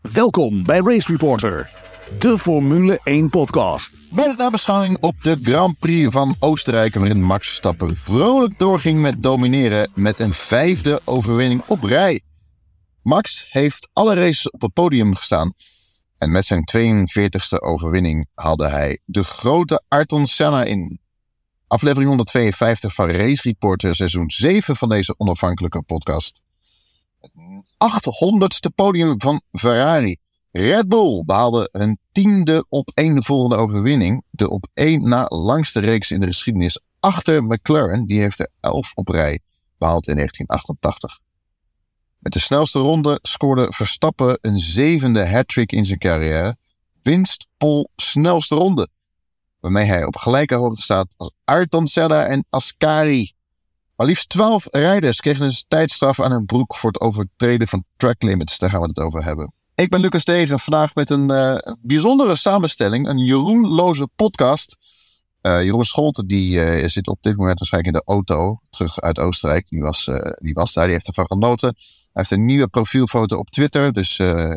Welkom bij Race Reporter, de Formule 1 podcast. Bij de nabeschouwing op de Grand Prix van Oostenrijk, waarin Max Verstappen vrolijk doorging met domineren met een 5e overwinning op rij. Max heeft alle races op het podium gestaan en met zijn 42e overwinning haalde hij de grote Ayrton Senna in. Aflevering 152 van Race Reporter, seizoen 7 van deze onafhankelijke podcast. Het 800ste podium van Ferrari. Red Bull behaalde hun 10e opeenvolgende overwinning. De op één na langste reeks in de geschiedenis achter McLaren. Die heeft er 11 op rij behaald in 1988. Met de snelste ronde scoorde Verstappen een 7e hattrick in zijn carrière. Winst pole snelste ronde. Waarmee hij op gelijke hoogte staat als Ayrton Senna en Ascari. Maar liefst 12 rijders kregen een tijdstraf aan hun broek voor het overtreden van track limits. Daar gaan we het over hebben. Ik ben Lucas Tegen, vandaag met een bijzondere samenstelling. Een Jeroenloze podcast. Jeroen Scholten die zit op dit moment waarschijnlijk in de auto terug uit Oostenrijk. Die was daar, die heeft ervan genoten. Hij heeft een nieuwe profielfoto op Twitter, dus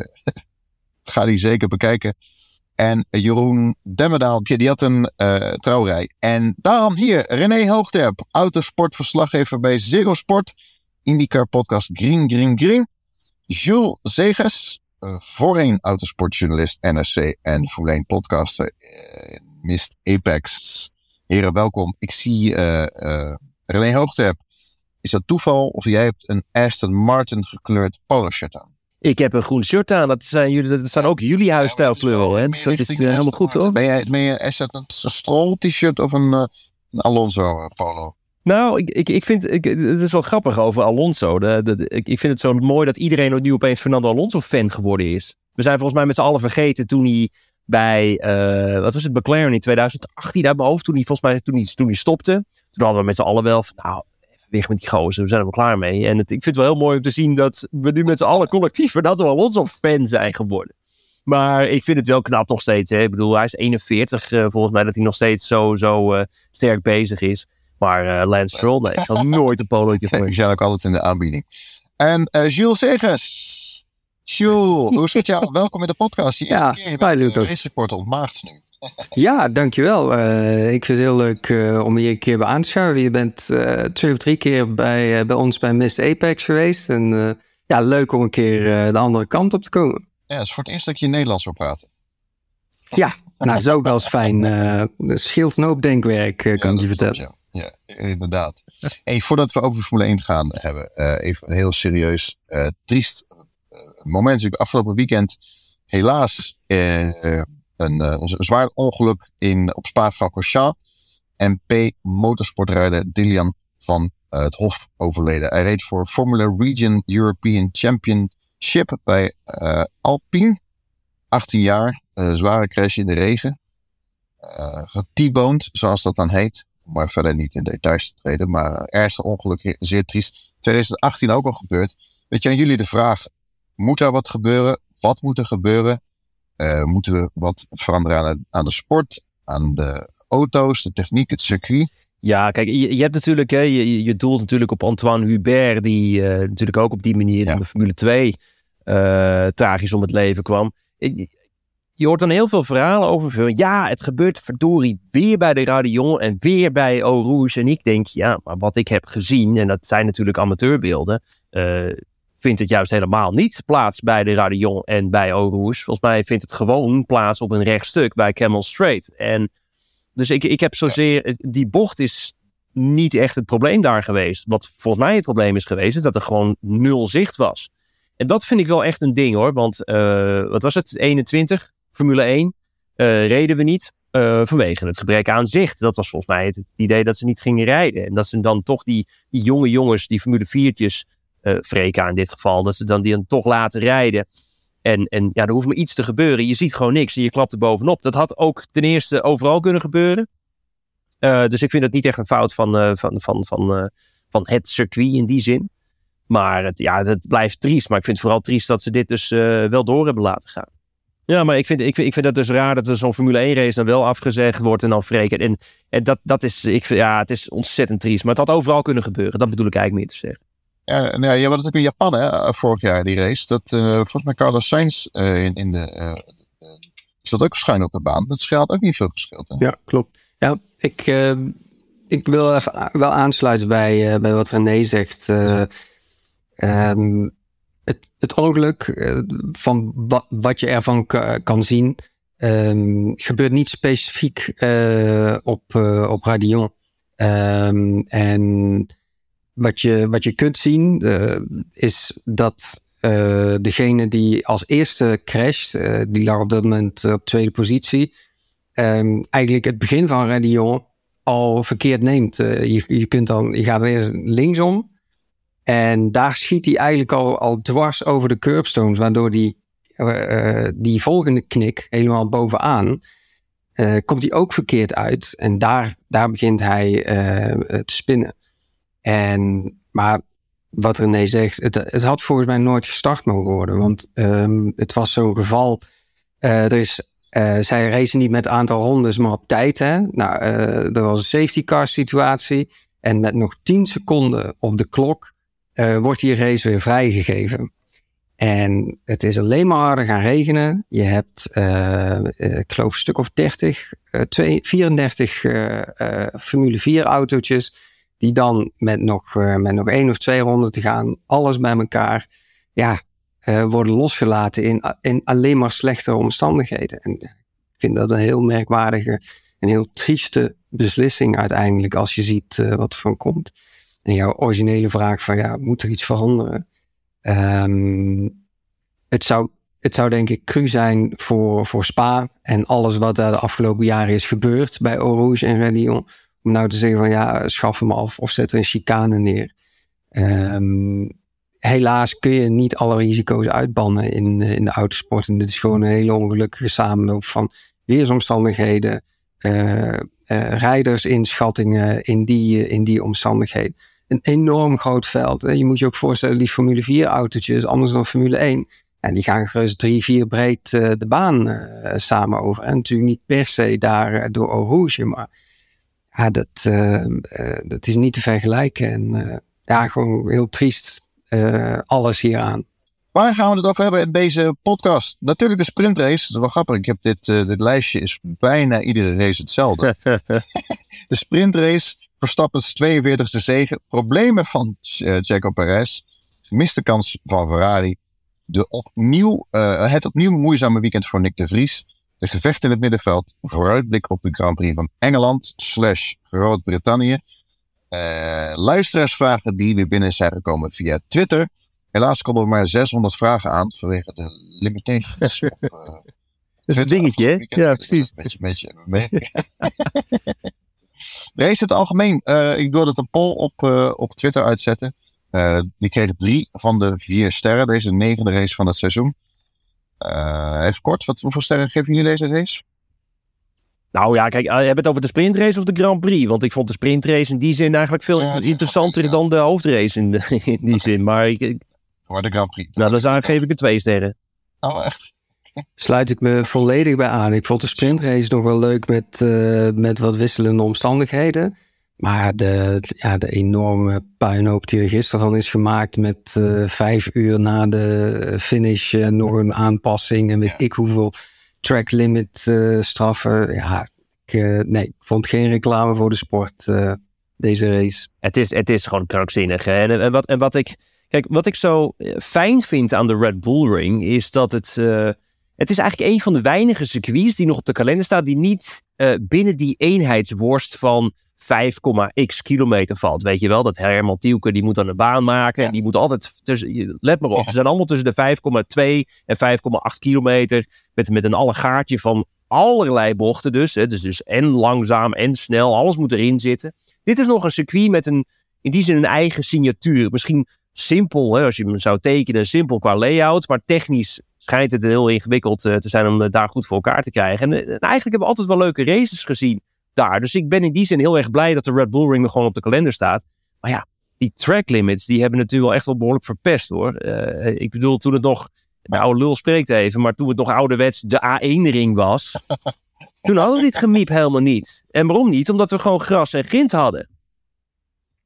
ga die zeker bekijken. En Jeroen Demmerdaal, die had een trouwerij. En daarom hier, René Hoogterp, autosportverslaggever bij Ziggo Sport. IndyCar podcast Green. Jules Zegers, voorheen autosportjournalist NRC en Formule 1 podcaster Mist Apex. Heren, welkom. Ik zie René Hoogterp. Is dat toeval of jij hebt een Aston Martin gekleurd polo shirt aan? Ik heb een groen shirt aan. Dat zijn ook jullie huisstijlkleuren. Hè? Dus dat is helemaal goed, hoor. Ben je een Stroll t-shirt of een Alonso polo? Nou, ik vind het is wel grappig over Alonso. Ik vind het zo mooi dat iedereen nu opeens Fernando Alonso fan geworden is. We zijn volgens mij met z'n allen vergeten toen hij bij McLaren in 2018 uit mijn hoofd, toen hij stopte. Toen hadden we met z'n allen wel van, weg met die gozer, we zijn er wel klaar mee. En ik vind het wel heel mooi om te zien dat we nu met z'n allen collectief Fernando Alonso fan zijn geworden. Maar ik vind het wel knap nog steeds. Hè? Ik bedoel, hij is 41, volgens mij dat hij nog steeds zo sterk bezig is. Maar Lance Stroll, nee, ik zal nooit een polootje voor. Die zijn ook altijd in de aanbieding. En Jules Zegers. Jules, hoe is het jou? Welkom in de podcast. Je eerste keer, je bent Race Reporter ontmaagd nu. Ja, dankjewel. Ik vind het heel leuk om hier een keer bij aan te schuiven. Je bent 2 of 3 keer bij ons bij Mist Apex geweest. En leuk om een keer de andere kant op te komen. Ja, het is voor het eerst dat je Nederlands wil praten. Ja, dat is ook wel eens fijn. Scheelt een hoop denkwerk, kan ik je vertellen. Ja, inderdaad. Hey, voordat we over Formule 1 gaan hebben, even een heel serieus, triest moment. Natuurlijk afgelopen weekend helaas een zwaar ongeluk op Spa-Francorchamps. MP motorsportrijder Dylan van het Hof overleden. Hij reed voor Formula Region European Championship bij Alpine. 18 jaar, zware crash in de regen. T-boned, zoals dat dan heet. Maar verder niet in details te treden. Maar ernstig ongeluk, zeer triest. 2018 ook al gebeurd. Weet je, aan jullie de vraag. Moet er wat gebeuren? Wat moet er gebeuren? Moeten we wat veranderen aan de sport? Aan de auto's, de techniek, het circuit? Ja, kijk, je hebt natuurlijk, je doelt natuurlijk op Antoine Hubert. Die natuurlijk ook op die manier in de Formule 2 tragisch om het leven kwam. Je hoort dan heel veel verhalen over. Ja, het gebeurt verdorie weer bij de Radion en weer bij Eau Rouge. En ik denk, ja, maar wat ik heb gezien, en dat zijn natuurlijk amateurbeelden, vindt het juist helemaal niet plaats bij de Radion en bij Eau Rouge. Volgens mij vindt het gewoon plaats op een rechtstuk bij Camel Straight. En dus ik heb zozeer, die bocht is niet echt het probleem daar geweest. Wat volgens mij het probleem is geweest, is dat er gewoon 0 zicht was. En dat vind ik wel echt een ding, hoor. Want, wat was het? 21, Formule 1, reden we niet vanwege het gebrek aan zicht. Dat was volgens mij het idee dat ze niet gingen rijden. En dat ze dan toch die jonge jongens, die Formule 4'tjes, Freka in dit geval, dat ze dan die dan toch laten rijden. En er hoeft maar iets te gebeuren. Je ziet gewoon niks en je klapt er bovenop. Dat had ook ten eerste overal kunnen gebeuren. Dus ik vind het niet echt een fout van het circuit in die zin. Maar het blijft triest. Maar ik vind het vooral triest dat ze dit dus wel door hebben laten gaan. Ja, maar ik vind dat dus raar dat er zo'n Formule 1 race dan wel afgezegd wordt en dan wreken. En dat is, het is ontzettend triest. Maar het had overal kunnen gebeuren. Dat bedoel ik eigenlijk meer te zeggen. Ja, nou, je had het ook in Japan, hè, vorig jaar, die race. Dat volgens mij Carlos Sainz zat ook schuin op de baan. Dat scheelt ook niet veel gescheeld. Hè? Ja, klopt. Ja, ik wil even wel aansluiten bij wat René zegt. Het ongeluk van wat je ervan kan zien, gebeurt niet specifiek op Raidillon. En wat je kunt zien is dat degene die als eerste crasht, die lag op dat moment op tweede positie, eigenlijk het begin van Raidillon al verkeerd neemt. Je gaat eerst linksom en daar schiet hij eigenlijk al dwars over de curbstones, waardoor die volgende knik helemaal bovenaan komt hij ook verkeerd uit en daar begint hij te spinnen. Maar wat René zegt, het had volgens mij nooit gestart mogen worden, want het was zo'n geval. Zij racen niet met aantal rondes, maar op tijd. Hè? Nou, er was een safety car situatie en met nog 10 seconden op de klok wordt die race weer vrijgegeven. En het is alleen maar harder gaan regenen. Je hebt, ik geloof een stuk of 34 Formule 4 autootjes die dan met nog 1 of 2 ronden te gaan, alles bij elkaar, worden losgelaten in alleen maar slechtere omstandigheden. En ik vind dat een heel merkwaardige en heel trieste beslissing uiteindelijk, als je ziet wat er van komt. En jouw originele vraag van, moet er iets veranderen? Het zou denk ik cru zijn voor Spa en alles wat daar de afgelopen jaren is gebeurd bij Eau Rouge en Raidillon, om nou te zeggen van schaf hem af of zet er een chicane neer. Helaas kun je niet alle risico's uitbannen in de autosport. En dit is gewoon een hele ongelukkige samenloop van weersomstandigheden, rijdersinschattingen in die omstandigheden. Een enorm groot veld. Je moet je ook voorstellen, die Formule 4 autootjes, anders dan Formule 1. En die gaan gerust 3-4 breed de baan samen over. En natuurlijk niet per se daar door Eau Rouge, maar dat is niet te vergelijken. En gewoon heel triest alles hieraan. Waar gaan we het over hebben in deze podcast? Natuurlijk de sprintrace. Dat is wel grappig. Ik heb dit lijstje is bijna iedere race hetzelfde. De sprintrace, Verstappen's 42e zege, problemen van Checo Perez, gemiste kans van Ferrari, het opnieuw moeizame weekend voor Nick de Vries, de gevecht in het middenveld, vooruitblik op de Grand Prix van Engeland / Groot-Brittannië, luisteraarsvragen die weer binnen zijn gekomen via Twitter. Helaas konden we maar 600 vragen aan vanwege de limitations op dat is een dingetje, hè? Ja, precies. Beetje. Race het algemeen. Ik wilde het een poll op Twitter uitzetten. Die kreeg 3 van de 4 sterren. Deze 9e race van het seizoen. Even kort, hoeveel sterren geven jullie deze race? Nou ja, kijk, heb je het over de sprintrace of de Grand Prix? Want ik vond de sprintrace in die zin eigenlijk veel interessanter dan de hoofdrace in die zin. Maar voor de Grand Prix. Nou, dan geef ik het 2 sterren. Oh, echt? Sluit ik me volledig bij aan. Ik vond de sprintrace nog wel leuk met wat wisselende omstandigheden. Maar de enorme puinhoop die er gisteren van is gemaakt met 5 uur na de finish nog een aanpassing en weet ik hoeveel track limit straffen. Ik vond geen reclame voor de sport deze race. Het is gewoon krankzinnig. Hè? En wat ik zo fijn vind aan de Red Bull Ring is dat het is eigenlijk een van de weinige circuits die nog op de kalender staat die niet binnen die eenheidsworst van 5,x kilometer valt. Weet je wel, dat Herman Tielke die moet dan een baan maken. Ja. En die moet altijd, let maar op, ze zijn allemaal tussen de 5,2 en 5,8 kilometer met een allegaartje van allerlei bochten dus. Hè. Dus en langzaam en snel, alles moet erin zitten. Dit is nog een circuit met in die zin een eigen signatuur. Misschien simpel, hè, als je hem zou tekenen, simpel qua layout, maar technisch schijnt het heel ingewikkeld te zijn om daar goed voor elkaar te krijgen. En eigenlijk hebben we altijd wel leuke races gezien daar. Dus ik ben in die zin heel erg blij dat de Red Bull Ring nog gewoon op de kalender staat. Maar ja, die track limits, die hebben natuurlijk wel echt wel behoorlijk verpest hoor. Ik bedoel, toen het nog, de oude lul spreekt even, maar toen het nog ouderwets de A1-ring was, toen hadden we dit gemiep helemaal niet. En waarom niet? Omdat we gewoon gras en grind hadden.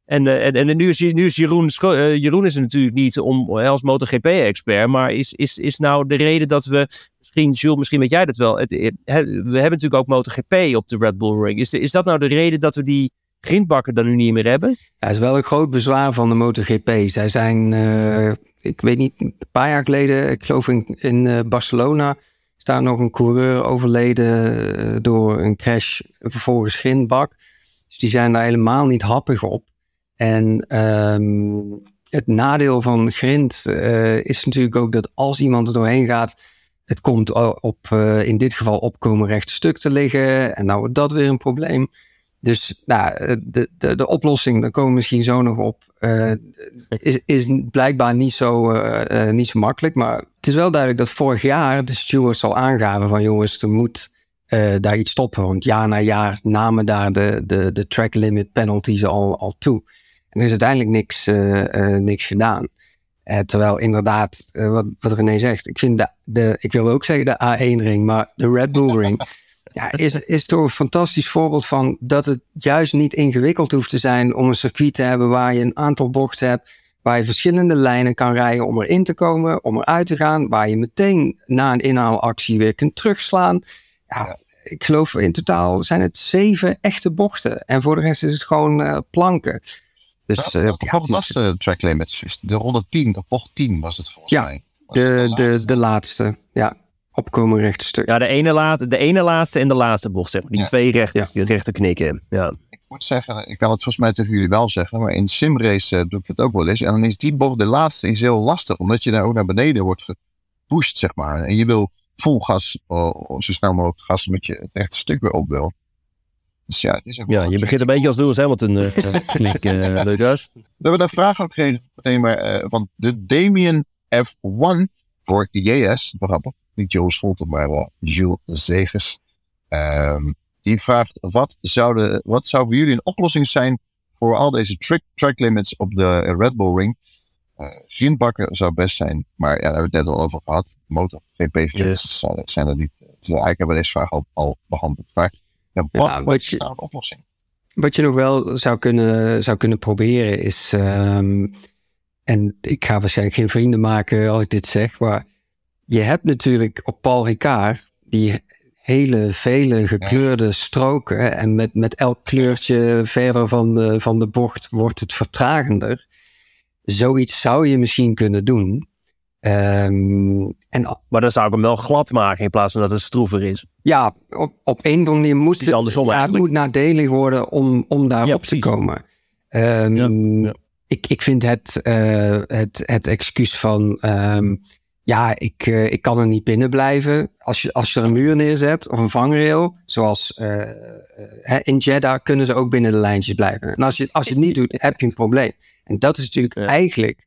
En nu is Jeroen is er natuurlijk niet als MotoGP-expert, maar is nou de reden dat we, Jules, misschien weet jij dat wel, we hebben natuurlijk ook MotoGP op de Red Bull Ring. Is dat nou de reden dat we die grindbakken dan nu niet meer hebben? Ja, dat is wel een groot bezwaar van de MotoGP. Zij zijn, ik weet niet, een paar jaar geleden, ik geloof in Barcelona, is daar nog een coureur overleden door een crash, vervolgens grindbak. Dus die zijn daar helemaal niet happig op. En het nadeel van grind is natuurlijk ook dat als iemand er doorheen gaat, het komt in dit geval opkomen recht stuk te liggen. En nou wordt dat weer een probleem. Dus de oplossing, daar komen we misschien zo nog op, is blijkbaar niet zo makkelijk. Maar het is wel duidelijk dat vorig jaar de stewards al aangaven van jongens, er moet daar iets stoppen. Want jaar na jaar namen daar de track limit penalties al toe. En er is uiteindelijk niks gedaan. Terwijl inderdaad, wat René zegt, ik vind ik wil ook zeggen de A1-ring, maar de Red Bull Ring is toch een fantastisch voorbeeld van dat het juist niet ingewikkeld hoeft te zijn om een circuit te hebben waar je een aantal bochten hebt, waar je verschillende lijnen kan rijden om erin te komen, om eruit te gaan, waar je meteen na een inhaalactie weer kunt terugslaan. Ja. Ik geloof in totaal zijn het 7 echte bochten en voor de rest is het gewoon planken. Dus, wat was de track limits? De ronde 10, de bocht 10 was het volgens mij. De laatste. Ja, opkomen rechte stuk. Ja, de ene laatste en de laatste bocht, zeg maar. Die twee rechte knikken. Ja. Ik moet zeggen, ik kan het volgens mij tegen jullie wel zeggen, maar in simrace doe ik het ook wel eens. En dan is die bocht, de laatste, is heel lastig, omdat je daar ook naar beneden wordt gepusht, zeg maar. En je wil vol gas, zo snel mogelijk gas, omdat je het rechte stuk weer op wil. Dus ja, het is ook je begint een beetje als Lewis Hamilton klik, Lucas. We hebben een vraag ook gekregen meteen maar, van de Damien F1 voor JS. Grappig. Niet Jules Scholten, maar Jules Zegers. Die vraagt, wat zou voor jullie een oplossing zijn voor al deze track limits op de Red Bull Ring? Grindbakken zou best zijn, maar daar hebben we het net al over gehad. MotoGP-fans zijn er niet. Dus eigenlijk hebben we deze vraag al behandeld. Maar wat is nou een oplossing? Wat je nog wel zou kunnen proberen is, en ik ga waarschijnlijk geen vrienden maken als ik dit zeg, maar je hebt natuurlijk op Paul Ricard die vele gekleurde stroken en met elk kleurtje verder van de bocht wordt het vertragender. Zoiets zou je misschien kunnen doen. Maar dan zou ik hem wel glad maken in plaats van dat het stroever is. Ja, op een of andere manier moet het moet nadelig worden om daarop te komen. Ik vind het excuus van ik kan er niet binnen blijven. Als je er een muur neerzet of een vangrail, zoals in Jeddah kunnen ze ook binnen de lijntjes blijven. En als je het niet doet, heb je een probleem. En dat is natuurlijk eigenlijk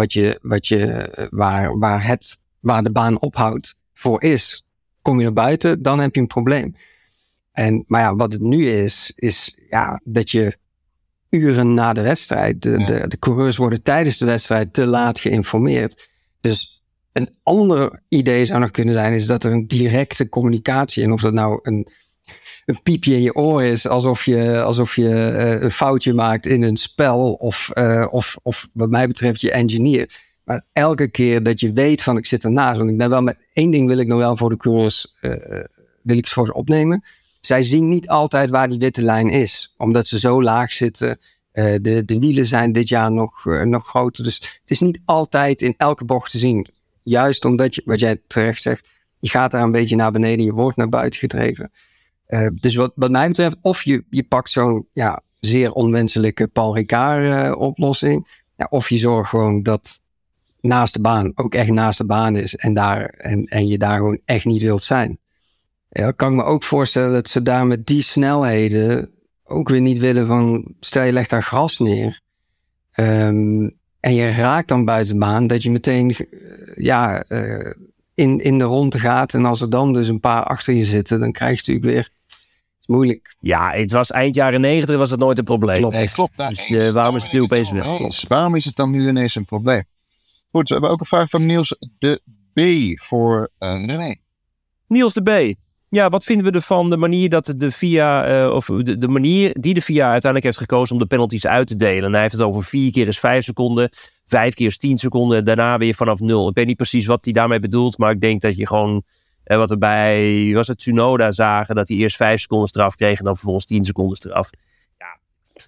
waar de baan ophoudt voor is. Kom je naar buiten, dan heb je een probleem. Maar wat het nu is dat je uren na de wedstrijd, de coureurs worden tijdens de wedstrijd te laat geïnformeerd. Dus een ander idee zou nog kunnen zijn, is dat er een directe communicatie, en of dat nou een piepje in je oor is, alsof je een foutje maakt in een spel, of wat mij betreft je engineer. Maar elke keer dat je weet van ik zit ernaast, want ik ben wel met één ding wil ik nog wel voor de coureurs wil ik voor opnemen. Zij zien niet altijd waar die witte lijn is, omdat ze zo laag zitten. De wielen zijn dit jaar nog groter, dus het is niet altijd in elke bocht te zien. Juist omdat wat jij terecht zegt, je gaat daar een beetje naar beneden, je wordt naar buiten gedreven. Dus wat mij betreft, of je pakt zo'n zeer onwenselijke Paul Ricard oplossing, of je zorgt gewoon dat naast de baan ook echt naast de baan is en je daar gewoon echt niet wilt zijn. Ja, kan ik me ook voorstellen dat ze daar met die snelheden ook weer niet willen van, stel je legt daar gras neer en je raakt dan buiten de baan, dat je meteen in de ronde gaat, en als er dan dus een paar achter je zitten, dan krijg je natuurlijk weer, is moeilijk. Ja, het was eind jaren 90 was het nooit een probleem. Klopt. Dus waarom is het nu opeens wel? Waarom is het dan nu ineens een probleem? Goed, we hebben ook een vraag van Niels de B voor René. Niels de B. Ja, wat vinden we ervan de manier dat de FIA, of de manier die de FIA uiteindelijk heeft gekozen om de penalties uit te delen? En hij heeft het over 4 keer is 5 seconden, 5 keer is 10 seconden en daarna weer vanaf 0. Ik weet niet precies wat hij daarmee bedoelt, maar ik denk dat je gewoon, wat we bij, was het Tsunoda zagen, dat hij eerst 5 seconden straf kreeg en dan vervolgens 10 seconden straf. Ja,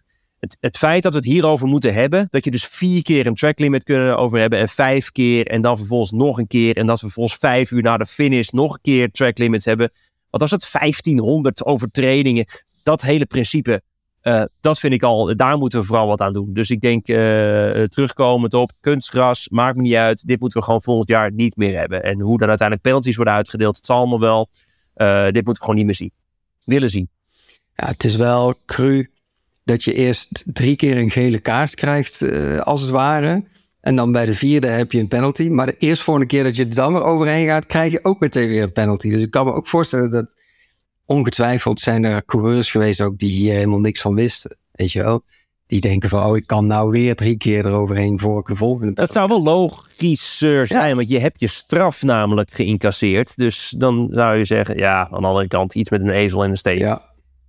het feit dat we het hierover moeten hebben, dat je dus 4 keer een track limit kunnen over hebben en 5 keer en dan vervolgens nog een keer en dat we vervolgens 5 uur na de finish nog een keer track limits hebben. Wat was het? 1500 overtredingen. Dat hele principe, dat vind ik al, daar moeten we vooral wat aan doen. Dus ik denk, terugkomend op kunstgras, maakt me niet uit. Dit moeten we gewoon volgend jaar niet meer hebben. En hoe dan uiteindelijk penalties worden uitgedeeld, het zal allemaal wel. Dit moeten we gewoon niet meer zien. Willen zien. Ja, het is wel cru dat je eerst 3 keer een gele kaart krijgt, als het ware. En dan bij de 4e heb je een penalty. Maar de eerstvolgende keer dat je er dan weer overheen gaat, krijg je ook meteen weer een penalty. Dus ik kan me ook voorstellen dat ongetwijfeld zijn er coureurs geweest ook die hier helemaal niks van wisten. Weet je wel? Die denken van, ik kan nou weer 3 keer eroverheen voor ik een volgende penalty. Dat zou wel logischer zijn, want je hebt je straf namelijk geïncasseerd. Dus dan zou je zeggen, ja, aan de andere kant iets met een ezel en een steen. Ja.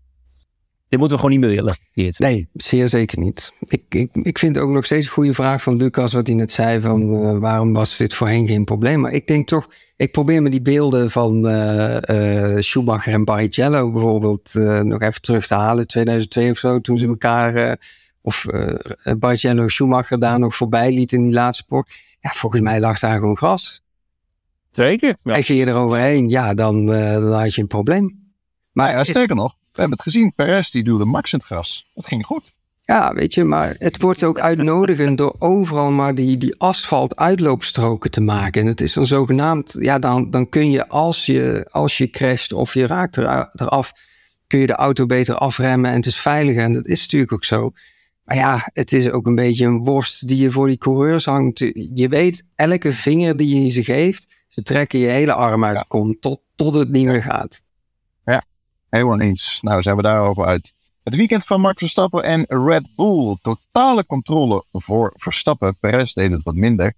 Dit moeten we gewoon niet meer willen. Geert. Nee, zeer zeker niet. Ik vind ook nog steeds een goede vraag van Lucas, wat hij net zei van waarom was dit voorheen geen probleem. Maar ik denk toch, ik probeer me die beelden van Schumacher en Barrichello bijvoorbeeld nog even terug te halen. 2002 of zo, toen ze elkaar, Barrichello en Schumacher daar nog voorbij lieten in die laatste bocht. Ja, volgens mij lag daar gewoon gras. Zeker. Ja. En ging je er overheen, ja, dan had je een probleem. Maar Ja, sterker nog, we hebben het gezien. Perez die duwde Max in het gras. Het ging goed. Ja, weet je, maar het wordt ook uitnodigend door overal maar die asfalt uitloopstroken te maken. En het is dan zogenaamd, ja, dan kun je als je crasht of je raakt eraf, kun je de auto beter afremmen en het is veiliger. En dat is natuurlijk ook zo. Maar ja, het is ook een beetje een worst die je voor die coureurs hangt. Je weet, elke vinger die je ze geeft, ze trekken je hele arm uit de kom tot het niet meer gaat. Helemaal eens. Nou, zijn we daarover uit. Het weekend van Max Verstappen en Red Bull. Totale controle voor Verstappen. Perez deed het wat minder.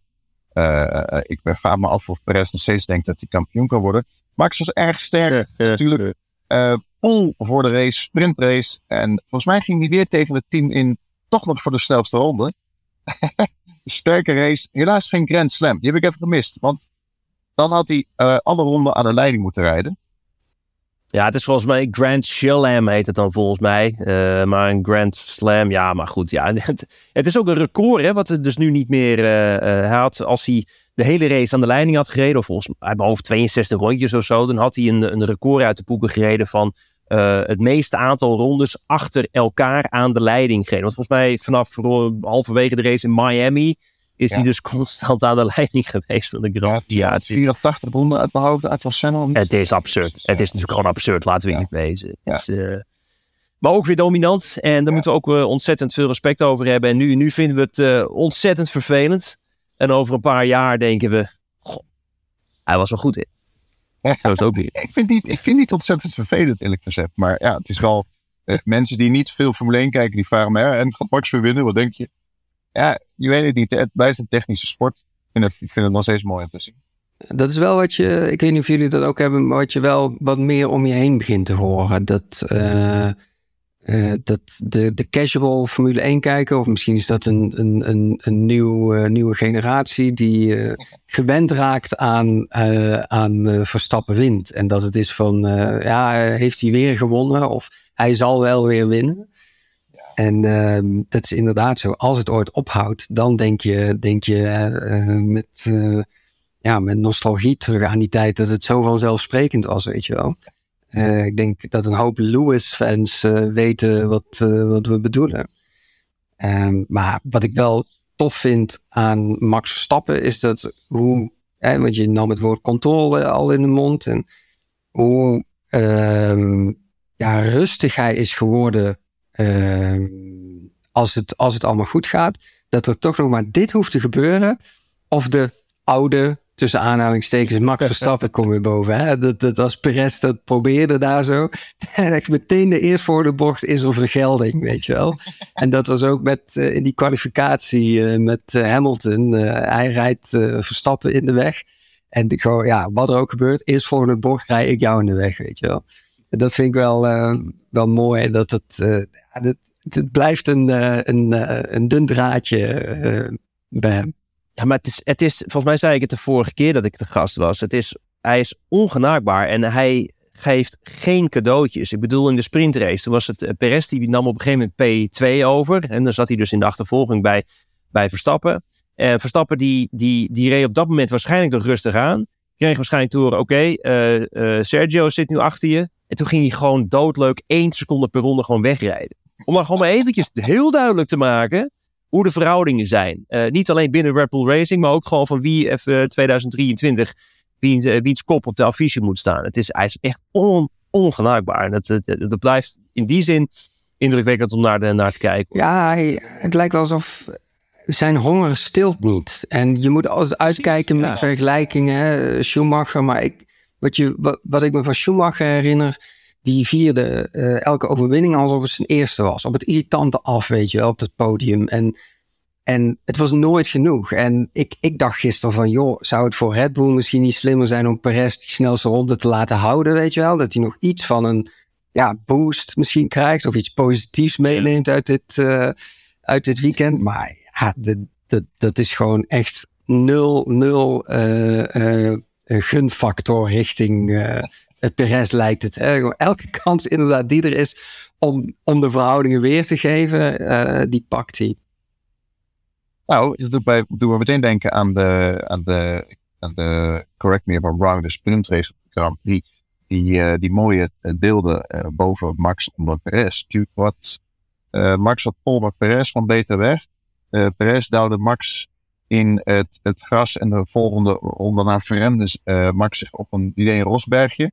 Ik vraag me af of Perez nog steeds denkt dat hij kampioen kan worden. Max was erg sterk natuurlijk. Pole voor de race, sprintrace. En volgens mij ging hij weer tegen het team in. Toch nog voor de snelste ronde. Sterke race. Helaas geen Grand Slam. Die heb ik even gemist. Want dan had hij alle ronden aan de leiding moeten rijden. Ja, het is volgens mij Grand Slam heet het dan volgens mij. Maar een Grand Slam, ja, maar goed. Ja, het is ook een record, hè, wat het dus nu niet meer had. Als hij de hele race aan de leiding had gereden, of volgens mij boven 62 rondjes of zo, dan had hij een record uit de boeken gereden van het meeste aantal rondes achter elkaar aan de leiding gereden. Want volgens mij vanaf halverwege de race in Miami is hij dus constant aan de leiding geweest van de Grand Prix. Ja, het is 84 ronden uit mijn hoofd, uit Barcelona. Het is absurd. Het is natuurlijk gewoon absurd, laten we niet wezen. Het is, maar ook weer dominant. En daar moeten we ook ontzettend veel respect over hebben. En nu vinden we het ontzettend vervelend. En over een paar jaar denken we, goh, hij was wel goed in. Zo is het ook weer. Ik vind niet ontzettend vervelend, eerlijk gezegd. Maar ja, het is wel mensen die niet veel Formule 1 kijken, die vragen me, en gaat Max weer winnen? Wat denk je? Ja, je weet het niet. Het blijft een technische sport. Ik vind het nog steeds mooi om te zien. Dat is wel wat je, ik weet niet of jullie dat ook hebben, maar wat je wel wat meer om je heen begint te horen. Dat de casual Formule 1 kijker, of misschien is dat een nieuwe generatie die gewend raakt aan Verstappen wint. En dat het is van, heeft hij weer gewonnen of hij zal wel weer winnen. En dat is inderdaad zo. Als het ooit ophoudt, dan denk je met nostalgie terug aan die tijd dat het zo vanzelfsprekend was, weet je wel. Ik denk dat een hoop Lewis-fans weten wat we bedoelen. Maar wat ik wel tof vind aan Max Verstappen is dat want je nam het woord controle al in de mond en hoe rustig hij is geworden. Als het allemaal goed gaat, dat er toch nog maar dit hoeft te gebeuren, of de oude, tussen aanhalingstekens, Max Verstappen komt weer boven. Hè? Dat was Perez, dat probeerde daar zo. En echt meteen de eerst voor de bocht is er vergelding, weet je wel. En dat was ook in die kwalificatie met Hamilton. Hij rijdt Verstappen in de weg. En gewoon, wat er ook gebeurt, eerst volgende bocht rij ik jou in de weg, weet je wel. Dat vind ik wel mooi, dat het blijft een dun draadje bij hem. Ja, maar het is, volgens mij zei ik het de vorige keer dat ik de gast was. Hij is ongenaakbaar en hij geeft geen cadeautjes. Ik bedoel, in de sprintrace, toen was het Perez, die nam op een gegeven moment P2 over. En dan zat hij dus in de achtervolging bij Verstappen. En Verstappen die reed op dat moment waarschijnlijk nog rustig aan. Kreeg waarschijnlijk te horen, Sergio zit nu achter je. En toen ging hij gewoon doodleuk 1 seconde per ronde gewoon wegrijden. Om dan gewoon maar eventjes heel duidelijk te maken hoe de verhoudingen zijn. Niet alleen binnen Red Bull Racing, maar ook gewoon van wie 2023 wiens kop op de affiche moet staan. Hij is echt ongenaakbaar. En dat blijft in die zin indrukwekkend om naar te kijken. Ja, het lijkt wel alsof zijn honger stilt niet. En je moet altijd uitkijken met vergelijkingen. Hè? Schumacher, maar wat ik me van Schumacher herinner, die vierde elke overwinning alsof het zijn eerste was. Op het irritante af, weet je wel, op het podium. En het was nooit genoeg. En ik dacht gisteren van, joh, zou het voor Red Bull misschien niet slimmer zijn om Perez die snelste ronde te laten houden, weet je wel? Dat hij nog iets van een boost misschien krijgt of iets positiefs meeneemt uit dit weekend. Maar dat is gewoon echt nul gunfactor richting Perez lijkt het. Hè? Elke kans inderdaad die er is om de verhoudingen weer te geven, die pakt hij. Nou, dat doet me meteen denken aan de correct me if I'm wrong, de sprintrace op de Grand Prix. Die mooie beelden boven Max onder Perez. Natuurlijk Max had pol, maar Perez van beter weg. Perez duwde Max in het gras en de volgende ronde naar verremde Max zich op een Rosbergje.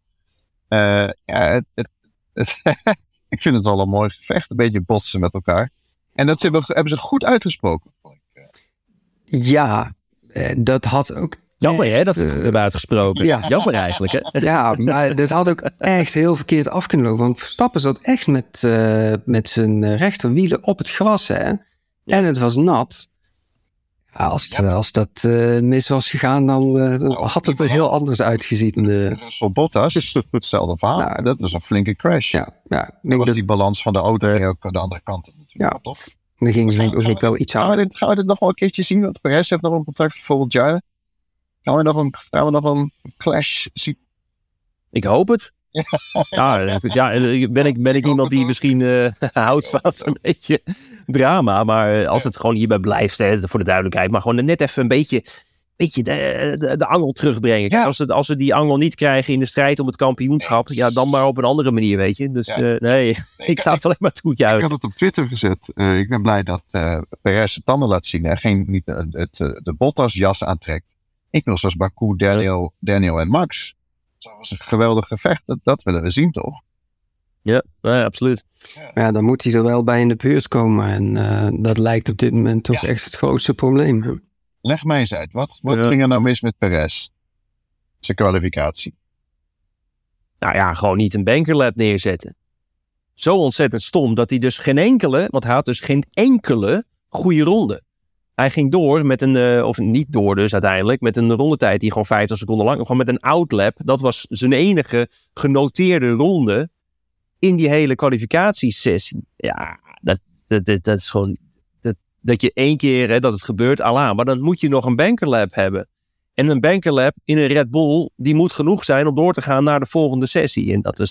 Ik vind het wel een mooi gevecht, een beetje botsen met elkaar. En dat hebben ze goed uitgesproken. Ja, dat had ook... Jammer hè, dat we het hebben uitgesproken. Ja. Jammer eigenlijk hè. Ja, maar dat had ook echt heel verkeerd af kunnen lopen. Want Verstappen zat echt met zijn rechterwielen op het gras. Hè? En het was nat. Ja, als dat mis was gegaan, dan had het er heel anders uitgezien. Russell Bottas, hetzelfde verhaal. Nou, dat was een flinke crash. Ja, dan was die balans van de auto ook aan de andere kant. Ja, tof. Dan ging ze denk ik wel iets aan. Gaan we dit nog wel een keertje zien? Want Perez heeft nog een contract voor volgend jaar. Gaan we nog een clash zien? Ik hoop het. Ben ik iemand die misschien houdt van een beetje drama. Maar als het gewoon hierbij blijft, voor de duidelijkheid. Maar gewoon net even een beetje de angel terugbrengen. Ja. Als ze die angel niet krijgen in de strijd om het kampioenschap. Ja, dan maar op een andere manier, weet je. Dus ik sta het alleen maar toejuichen. Ik had het op Twitter gezet. Ik ben blij dat Perez zijn tanden laat zien. En niet de Bottas jas aantrekt. Ik wil zoals Baku, Daniel en Max. Dat was een geweldig gevecht. Dat willen we zien, toch? Ja, absoluut. Ja, dan moet hij er wel bij in de buurt komen. En dat lijkt op dit moment toch echt het grootste probleem. Hè? Leg mij eens uit. Wat ging er nou mis met Perez? Zijn kwalificatie. Nou ja, gewoon niet een bankerlap neerzetten. Zo ontzettend stom dat hij dus want hij had dus geen enkele goede ronde. Hij ging door met of niet door dus uiteindelijk, met een rondetijd die gewoon 50 seconden lang, gewoon met een outlap. Dat was zijn enige genoteerde ronde in die hele kwalificatiesessie. Ja, dat is gewoon, dat je 1 keer, dat het gebeurt, Allah, maar dan moet je nog een bankerlap hebben. En een bankerlap in een Red Bull, die moet genoeg zijn om door te gaan naar de volgende sessie. En dat is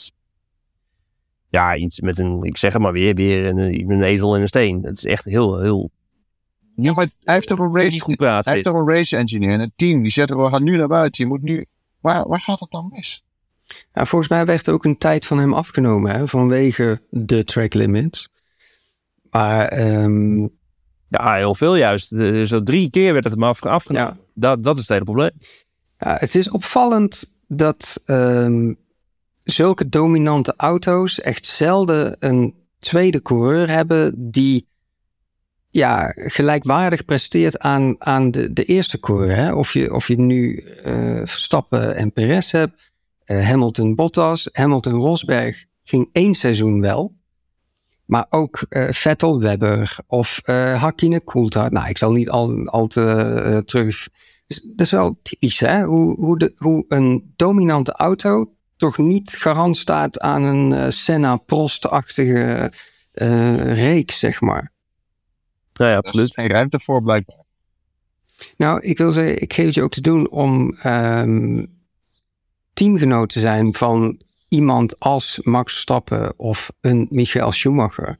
iets met ik zeg het maar weer een ezel en een steen. Dat is echt heel... Ja, maar hij heeft toch een race engineer en een team. Die zegt, we gaan nu naar buiten. Je moet nu... Waar gaat het dan mis? Ja, volgens mij werd ook een tijd van hem afgenomen. Hè, vanwege de track limits. Maar... Ja, heel veel juist. Zo 3 keer werd het hem afgenomen. Ja. Dat is het hele probleem. Ja, het is opvallend dat zulke dominante auto's echt zelden een tweede coureur hebben die gelijkwaardig presteert aan de eerste coureur. Hè? Of je nu Verstappen en Perez hebt, Hamilton Bottas, Hamilton Rosberg ging 1 seizoen wel. Maar ook Vettel Webber of Hakkinen Coulthard. Nou, ik zal niet al te terug Dat is wel typisch, hè? Hoe een dominante auto toch niet garant staat aan een Senna-Prost-achtige reeks, zeg maar. Nou ja, Er absoluut. is geen ruimte voor, blijkbaar. Nou, ik wil zeggen, ik geef het je ook te doen om teamgenoot te zijn van iemand als Max Verstappen of een Michael Schumacher.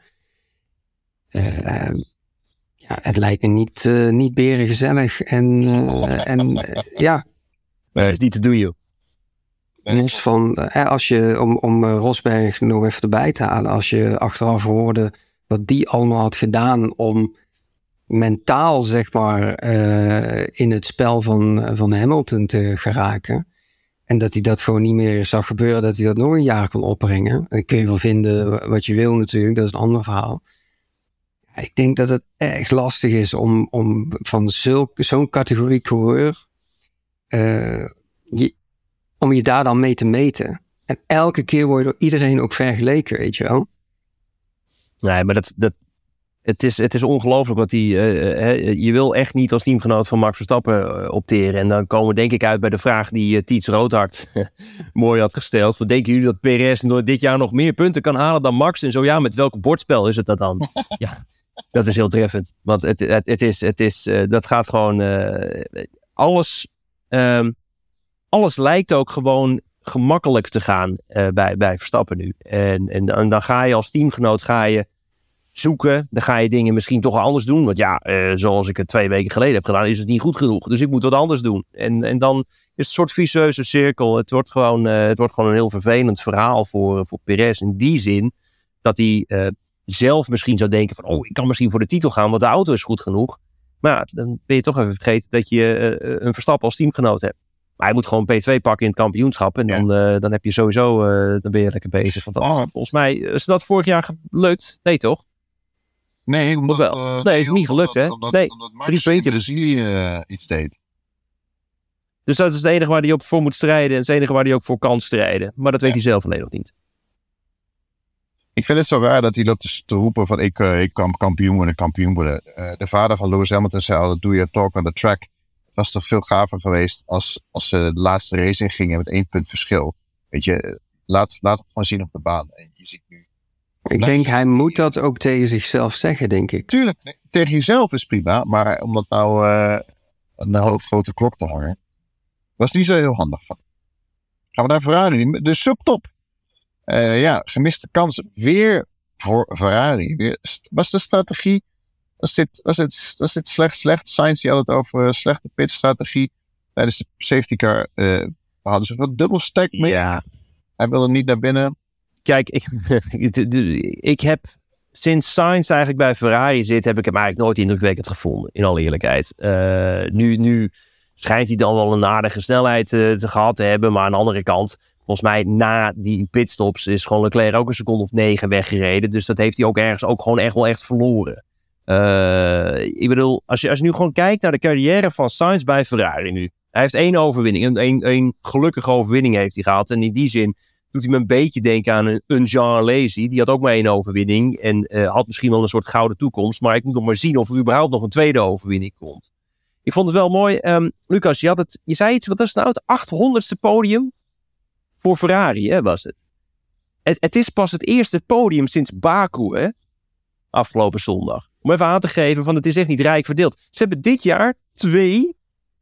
Het lijkt me niet berengezellig en ja. Dat is niet te doen, joh. Los van, als je, om Rosberg nog even erbij te halen, als je achteraf hoorde wat die allemaal had gedaan om mentaal, zeg maar, in het spel van Hamilton te geraken. En dat hij dat gewoon niet meer zag gebeuren, dat hij dat nog een jaar kon opbrengen. En kun je wel vinden wat je wil natuurlijk, dat is een ander verhaal. Ik denk dat het echt lastig is om van zo'n categorie coureur om je daar dan mee te meten. En elke keer word je door iedereen ook vergeleken, weet je wel. Nee, maar het is ongelooflijk wat je wil echt niet als teamgenoot van Max Verstappen opteren. En dan komen we denk ik uit bij de vraag die Tiets Roodhart mooi had gesteld. Van, denken jullie dat Perez dit jaar nog meer punten kan halen dan Max? En zo ja, met welk bordspel is het dat dan? Ja, dat is heel treffend. Want dat gaat gewoon alles lijkt ook gewoon gemakkelijk te gaan bij Verstappen nu. En dan ga je als teamgenoot zoeken. Dan ga je dingen misschien toch anders doen. Want ja, zoals ik het 2 weken geleden heb gedaan, is het niet goed genoeg. Dus ik moet wat anders doen. En dan is het een soort vicieuze cirkel. Het wordt gewoon een heel vervelend verhaal voor Perez. In die zin dat hij zelf misschien zou denken van, ik kan misschien voor de titel gaan, want de auto is goed genoeg. Maar ja, dan ben je toch even vergeten dat je een Verstappen als teamgenoot hebt. Maar hij moet gewoon P2 pakken in het kampioenschap. En dan heb je sowieso, dan ben je lekker bezig. Want volgens mij is dat vorig jaar gelukt. Nee, toch? Nee, omdat... nee, is niet gelukt, hè? Omdat 3 Max puntjes. in Brazilië iets deed. Dus dat is het enige waar hij op voor moet strijden. En het enige waar hij ook voor kan strijden. Maar dat weet hij zelf alleen nog niet. Ik vind het zo raar dat hij loopt te roepen van ik kan kampioen worden. De vader van Lewis Hamilton zei al, do your talk on the track. Het was toch veel gaver geweest als ze de laatste race in gingen met 1 punt verschil. Weet je, laat het gewoon zien op de baan. En je ziet nu... Ik denk, hij moet dat ook tegen zichzelf zeggen, denk ik. Tuurlijk, tegen jezelf is prima. Maar om dat nou aan de grote klok te hangen, was niet zo heel handig van. Gaan we naar Ferrari. De subtop. Gemiste kans weer voor Ferrari. Was de strategie... Was dit slecht? Sainz die had het over slechte pitstrategie. Tijdens de safety car hadden ze een dubbel stack mee. Ja. Hij wilde niet naar binnen. Kijk, ik heb sinds Sainz eigenlijk bij Ferrari zit, heb ik hem eigenlijk nooit indrukwekkend gevonden. In alle eerlijkheid. Nu schijnt hij dan wel een aardige snelheid te gehad te hebben. Maar aan de andere kant, volgens mij na die pitstops is gewoon Leclerc ook 1 seconde of 9 weggereden. Dus dat heeft hij ook ergens ook gewoon echt wel echt verloren. Ik bedoel, als je nu gewoon kijkt naar de carrière van Sainz bij Ferrari nu. Hij heeft 1 overwinning. Een gelukkige overwinning heeft hij gehad. En in die zin doet hij me een beetje denken aan een Jean Alesi. Die had ook maar 1 overwinning. En had misschien wel een soort gouden toekomst. Maar ik moet nog maar zien of er überhaupt nog een tweede overwinning komt. Ik vond het wel mooi. Lucas, je zei iets, wat is het nou? Het 800ste podium voor Ferrari, hè, was het. Het is pas het eerste podium sinds Baku, hè? Afgelopen zondag. Om even aan te geven van het is echt niet rijk verdeeld. Ze hebben dit jaar 2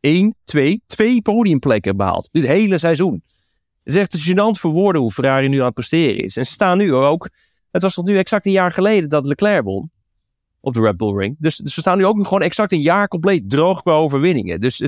podiumplekken behaald. Dit hele seizoen. Het is echt gênant voor woorden hoe Ferrari nu aan het presteren is. En ze staan nu ook... Het was toch nu exact 1 jaar geleden dat Leclerc won. Op de Red Bull Ring. Dus we staan nu ook gewoon exact 1 jaar compleet droog qua overwinningen. Dus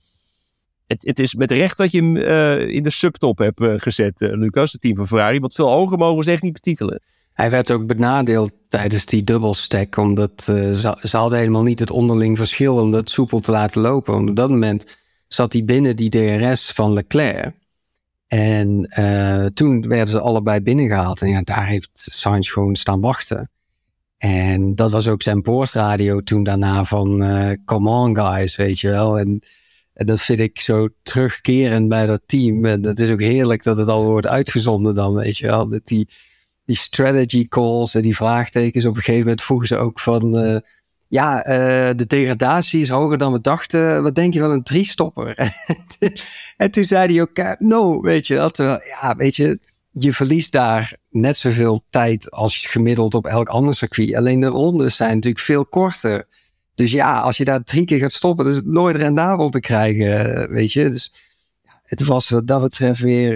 het is met recht dat je hem in de subtop hebt gezet, Lucas. Het team van Ferrari. Want veel hoger mogen ze echt niet betitelen. Hij werd ook benadeeld tijdens die dubbelstack, omdat ze hadden helemaal niet het onderling verschil om dat soepel te laten lopen. Want op dat moment zat hij binnen die DRS van Leclerc. En toen werden ze allebei binnengehaald. En ja, daar heeft Sainz gewoon staan wachten. En dat was ook zijn boordradio toen daarna van come on guys, weet je wel. En dat vind ik zo terugkerend bij dat team. En dat is ook heerlijk dat het al wordt uitgezonden dan, weet je wel. Dat die strategy calls en die vraagtekens. Op een gegeven moment vroegen ze ook van... de degradatie is hoger dan we dachten. Wat denk je van een 3-stopper? En toen zei hij ook, no, weet je wel. Weet je, je verliest daar net zoveel tijd als gemiddeld op elk ander circuit. Alleen de rondes zijn natuurlijk veel korter. Dus als je daar 3 keer gaat stoppen, dan is het nooit rendabel te krijgen, weet je. Dus het was wat dat betreft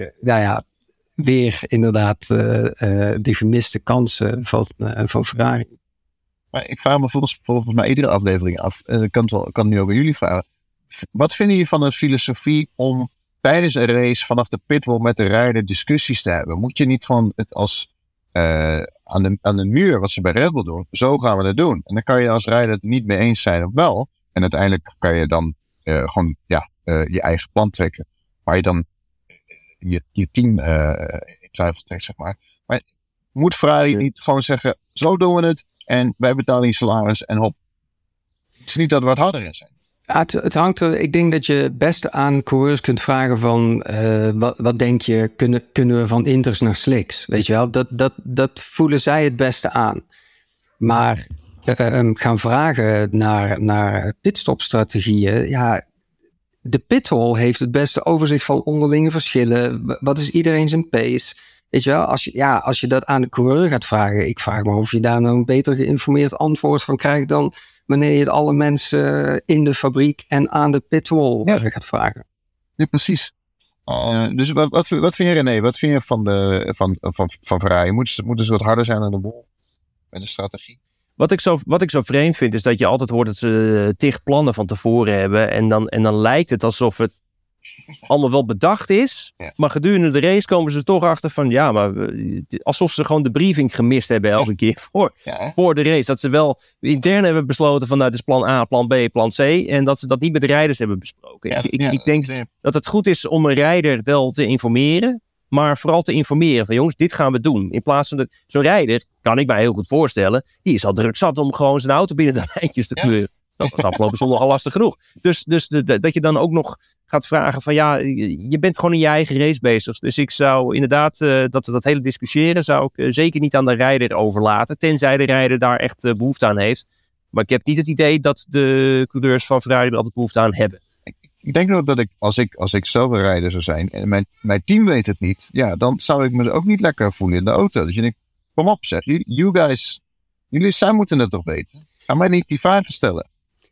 weer inderdaad de gemiste kansen van Ferrari. Maar ik vraag me volgens mij iedere aflevering af. Ik kan nu ook aan jullie vragen. Wat vinden jullie van de filosofie om tijdens een race vanaf de pitwall met de rijder discussies te hebben? Moet je niet gewoon het als aan de muur, wat ze bij Red Bull doen, zo gaan we het doen. En dan kan je als rijder het niet mee eens zijn of wel. En uiteindelijk kan je dan je eigen plan trekken. Waar je dan je team in twijfel trekt, zeg maar. Maar moet Ferrari niet gewoon zeggen, zo doen we het en wij betalen je salaris en hop. Het is niet dat we wat harder in zijn. Het hangt er, ik denk dat je best aan coureurs kunt vragen van wat denk je, kunnen we van inters naar slicks? Weet je wel, dat voelen zij het beste aan. Maar gaan vragen naar pitstopstrategieën, de pitwall heeft het beste overzicht van onderlinge verschillen. Wat is iedereen zijn pace? Weet je wel, als je dat aan de coureur gaat vragen, ik vraag me of je daar nou een beter geïnformeerd antwoord van krijgt dan wanneer je het alle mensen in de fabriek en aan de pitwall gaat vragen. Ja, precies. Dus wat vind je, René? Wat vind je van Ferrari? Moeten ze wat harder zijn aan de bol met de strategie? Wat ik zo vreemd vind is dat je altijd hoort dat ze 10 plannen van tevoren hebben. En dan lijkt het alsof het allemaal wel bedacht is. Ja. Maar gedurende de race komen ze toch achter van alsof ze gewoon de briefing gemist hebben elke keer voor de race. Dat ze wel intern hebben besloten van het is plan A, plan B, plan C. En dat ze dat niet met de rijders hebben besproken. Ik denk dat het goed is om een rijder wel te informeren. Maar vooral te informeren van jongens, dit gaan we doen. In plaats van zo'n rijder, kan ik mij heel goed voorstellen, die is al druk zat om gewoon zijn auto binnen de lijntjes te kleuren. Dat was afgelopen zondag al lastig genoeg. Dus dat je dan ook nog gaat vragen van je bent gewoon in je eigen race bezig. Dus ik zou inderdaad dat hele discussiëren zou ik zeker niet aan de rijder overlaten. Tenzij de rijder daar echt behoefte aan heeft. Maar ik heb niet het idee dat de coureurs van Ferrari er altijd behoefte aan hebben. Ik denk nog dat als ik zelf een rijder zou zijn en mijn team weet het niet, dan zou ik me ook niet lekker voelen in de auto. Dus je denkt, kom op zeg, you guys, zij moeten het toch weten. Ga mij niet die vragen stellen.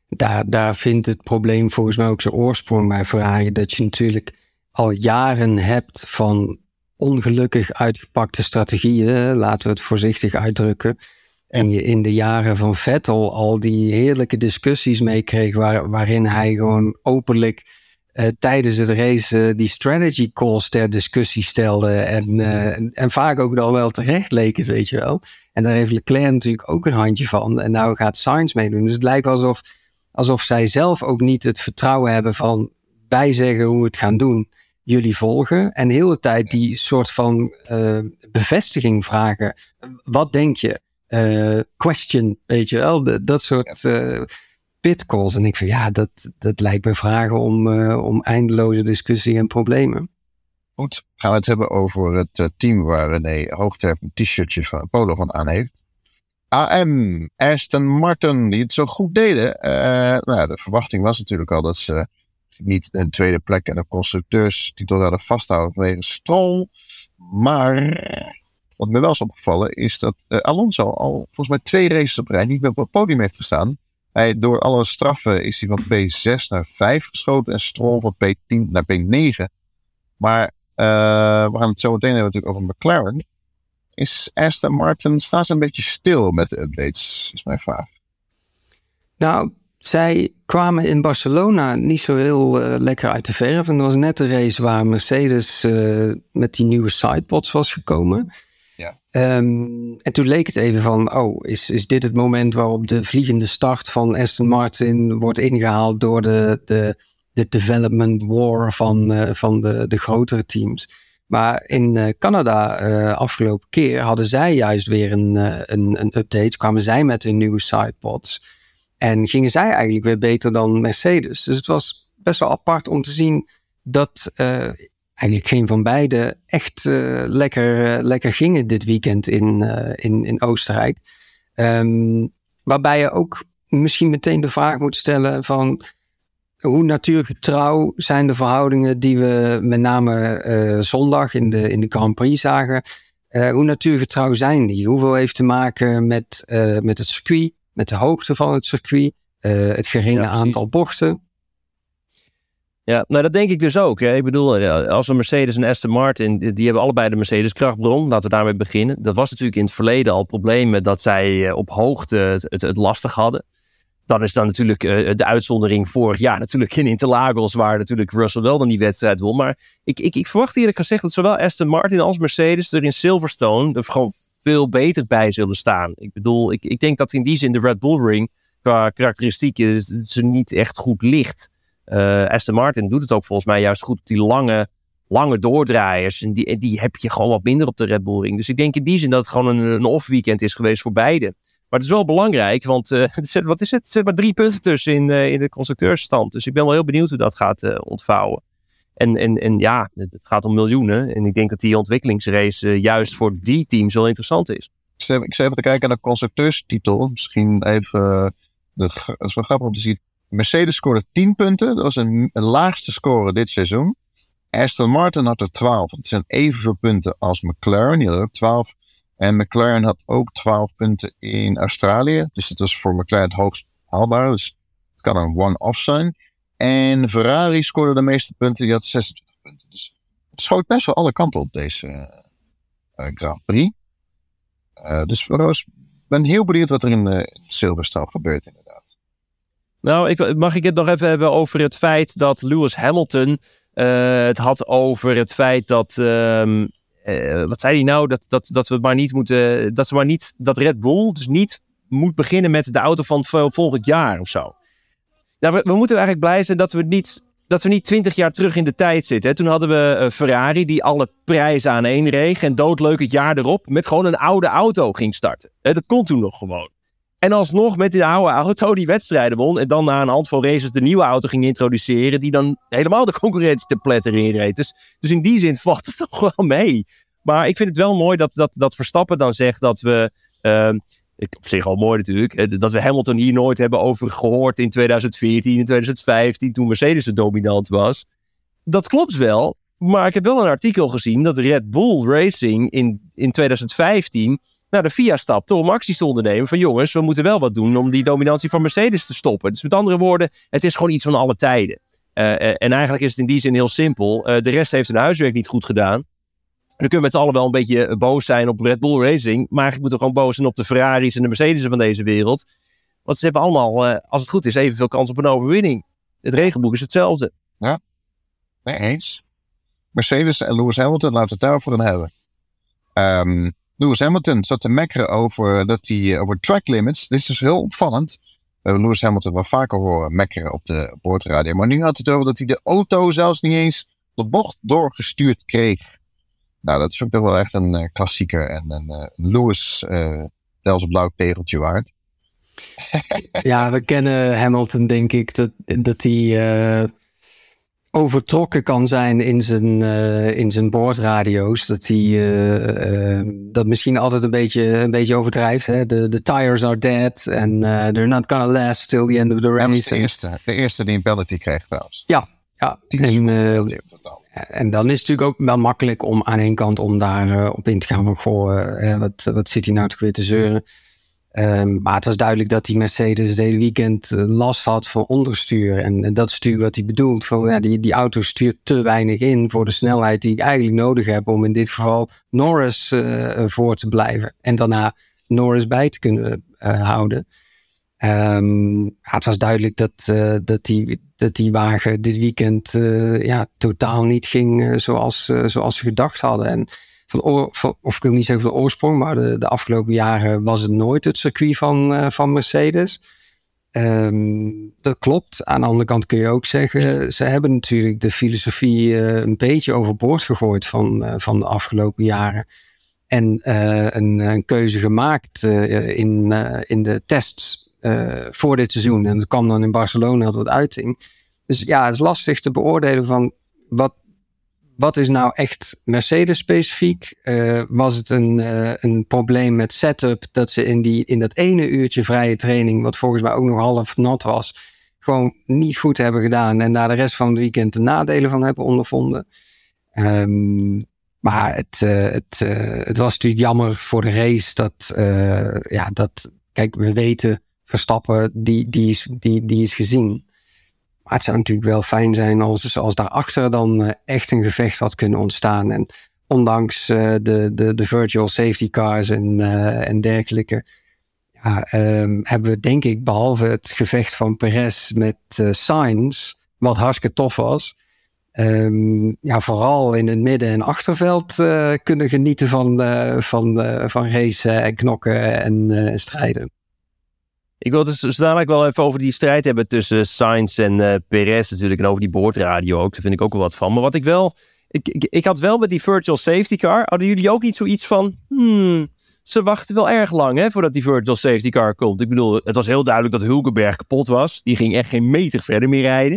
Daar vindt het probleem volgens mij ook zijn oorsprong bij Ferrari, dat je natuurlijk al jaren hebt van ongelukkig uitgepakte strategieën, laten we het voorzichtig uitdrukken. En je in de jaren van Vettel al die heerlijke discussies meekreeg waarin hij gewoon openlijk tijdens het race die strategy calls ter discussie stelde. En vaak ook dan wel terecht leek het, weet je wel. En daar heeft Leclerc natuurlijk ook een handje van. En nou gaat Sainz meedoen. Dus het lijkt alsof zij zelf ook niet het vertrouwen hebben van wij zeggen hoe we het gaan doen. Jullie volgen. En de hele tijd die soort van bevestiging vragen. Wat denk je? Question, weet je wel, dat soort pitcalls. En ik vind, dat lijkt me vragen om eindeloze discussie en problemen. Goed, gaan we het hebben over het team waar René Hoogterp een t-shirtje van Polo van aan heeft. AM, Aston Martin, die het zo goed deden. De verwachting was natuurlijk al dat ze niet een tweede plek en een constructeurstitel hadden vasthouden vanwege Stroll. Maar wat me wel is opgevallen is dat Alonso al volgens mij 2 races op rij niet meer op het podium heeft gestaan. Door alle straffen is hij van P6 naar 5 geschoten en Stroll van P10 naar P9. Maar we gaan het zo meteen hebben natuurlijk over McLaren. Is Aston Martin, staan ze een beetje stil met de updates, is mijn vraag. Nou, zij kwamen in Barcelona niet zo heel lekker uit de verf. En dat was net de race waar Mercedes met die nieuwe sidepods was gekomen. Ja. En toen leek het even van, is dit het moment waarop de vliegende start van Aston Martin wordt ingehaald door de development war van de grotere teams. Maar in Canada afgelopen keer hadden zij juist weer een update. Kwamen zij met hun nieuwe sidepods. En gingen zij eigenlijk weer beter dan Mercedes. Dus het was best wel apart om te zien dat eigenlijk geen van beiden echt lekker gingen dit weekend in Oostenrijk. Waarbij je ook misschien meteen de vraag moet stellen van hoe natuurgetrouw zijn de verhoudingen die we met name zondag in de Grand Prix zagen. Hoe natuurgetrouw zijn die? Hoeveel heeft te maken met het circuit, met de hoogte van het circuit, het geringe aantal bochten? Ja, nou dat denk ik dus ook. Hè. Ik bedoel, als een Mercedes en Aston Martin, die hebben allebei de Mercedes krachtbron. Laten we daarmee beginnen. Dat was natuurlijk in het verleden al problemen dat zij op hoogte het lastig hadden. Dan is dan natuurlijk de uitzondering vorig jaar natuurlijk in Interlagos, waar natuurlijk Russell wel dan die wedstrijd won. Maar ik verwacht eerlijk gezegd dat zowel Aston Martin als Mercedes er in Silverstone er gewoon veel beter bij zullen staan. Ik bedoel, ik denk dat in die zin de Red Bull Ring qua karakteristieken ze niet echt goed ligt. Aston Martin doet het ook volgens mij juist goed op die lange doordraaiers. En die heb je gewoon wat minder op de Red Bull Ring. Dus ik denk in die zin dat het gewoon een off-weekend is geweest voor beide. Maar het is wel belangrijk, want wat is het? Er zit maar 3 punten tussen in de constructeursstand. Dus ik ben wel heel benieuwd hoe dat gaat ontvouwen. En ja, het gaat om miljoenen. En ik denk dat die ontwikkelingsrace juist voor die teams wel interessant is. Ik zit even te kijken naar de constructeurstitel. Misschien even, dat is wel grappig om te zien. Mercedes scoorde 10 punten. Dat was een laagste score dit seizoen. Aston Martin had er 12. Het zijn evenveel punten als McLaren. Die had ook 12. En McLaren had ook 12 punten in Australië. Dus het was voor McLaren het hoogst haalbaar. Dus het kan een one-off zijn. En Ferrari scoorde de meeste punten. Die had 26 punten. Dus het schoot best wel alle kanten op deze Grand Prix. Dus ik ben heel benieuwd wat er in Silverstone gebeurt inderdaad. Nou, mag ik het nog even hebben over het feit dat Lewis Hamilton het had over het feit dat... wat zei hij nou? Dat we maar niet moeten... Dat Red Bull dus niet moet beginnen met de auto van volgend jaar of zo. Nou, we moeten eigenlijk blij zijn dat we niet 20 jaar terug in de tijd zitten. Hè. Toen hadden we Ferrari die alle prijzen aan één reeg en doodleuk het jaar erop met gewoon een oude auto ging starten. Dat kon toen nog gewoon. En alsnog met die oude auto die wedstrijden won en dan na een handvol races de nieuwe auto ging introduceren die dan helemaal de concurrentie te pletter inreed. Dus in die zin valt het toch wel mee. Maar ik vind het wel mooi dat Verstappen dan zegt dat we... op zich al mooi natuurlijk. Dat we Hamilton hier nooit hebben over gehoord in 2014, in 2015, toen Mercedes het dominant was. Dat klopt wel, maar ik heb wel een artikel gezien dat Red Bull Racing in 2015 naar de FIA stapte om acties te ondernemen van jongens, we moeten wel wat doen om die dominantie van Mercedes te stoppen. Dus met andere woorden, het is gewoon iets van alle tijden. En eigenlijk is het in die zin heel simpel. De rest heeft hun huiswerk niet goed gedaan. Dan kunnen we met z'n allen wel een beetje boos zijn op Red Bull Racing. Maar eigenlijk moeten we gewoon boos zijn op de Ferraris en de Mercedes van deze wereld. Want ze hebben allemaal, als het goed is, evenveel kans op een overwinning. Het regelboek is hetzelfde. Ja, nee, eens. Mercedes en Lewis Hamilton, laten we het daarvoor dan hebben. Lewis Hamilton zat te mekkeren over track limits. Dit is dus heel opvallend. We hebben Lewis Hamilton wel vaker horen mekkeren op de boordradio. Maar nu had het over dat hij de auto zelfs niet eens de bocht doorgestuurd kreeg. Nou, dat vind ik toch wel echt een klassieker en een Lewis zelfs een blauw tegeltje waard. Ja, we kennen Hamilton, denk ik, dat hij overtrokken kan zijn in zijn boordradio's. Dat hij dat misschien altijd een beetje overdrijft. Hè? The tires are dead and they're not gonna last till the end of the race. De eerste die een penalty kreeg trouwens. Ja. En dan is het natuurlijk ook wel makkelijk om aan één kant om daar op in te gaan. Van, wat zit hij nou toch weer te zeuren? Maar het was duidelijk dat die Mercedes het hele weekend last had van onderstuur. En dat is natuurlijk wat hij bedoelt. Van, die auto stuurt te weinig in voor de snelheid die ik eigenlijk nodig heb om in dit geval Norris voor te blijven. En daarna Norris bij te kunnen houden. Het was duidelijk dat die wagen dit weekend totaal niet ging zoals ze gedacht hadden. En of ik wil niet zeggen van oorsprong, maar de afgelopen jaren was het nooit het circuit van Mercedes. Dat klopt. Aan de andere kant kun je ook zeggen, ze hebben natuurlijk de filosofie een beetje overboord gegooid van de afgelopen jaren. En een keuze gemaakt in de tests voor dit seizoen. En dat kwam dan in Barcelona tot uiting. Dus ja, het is lastig te beoordelen van wat is nou echt Mercedes specifiek? Was het een probleem met setup dat ze in dat ene uurtje vrije training, wat volgens mij ook nog half nat was, gewoon niet goed hebben gedaan en daar de rest van het weekend de nadelen van hebben ondervonden? Maar het was natuurlijk jammer voor de race kijk, we weten Verstappen, die is gezien. Maar het zou natuurlijk wel fijn zijn als daarachter dan echt een gevecht had kunnen ontstaan. En ondanks de virtual safety cars en dergelijke, hebben we denk ik, behalve het gevecht van Perez met Sainz, wat hartstikke tof was, vooral in het midden- en achterveld kunnen genieten van racen en knokken en strijden. Ik wil het dus dadelijk wel even over die strijd hebben tussen Sainz en Perez natuurlijk. En over die boordradio ook. Daar vind ik ook wel wat van. Maar wat ik wel... Ik had wel met die virtual safety car... Hadden jullie ook niet zoiets van... Ze wachten wel erg lang voordat die virtual safety car komt. Ik bedoel, het was heel duidelijk dat Hülkenberg kapot was. Die ging echt geen meter verder meer rijden.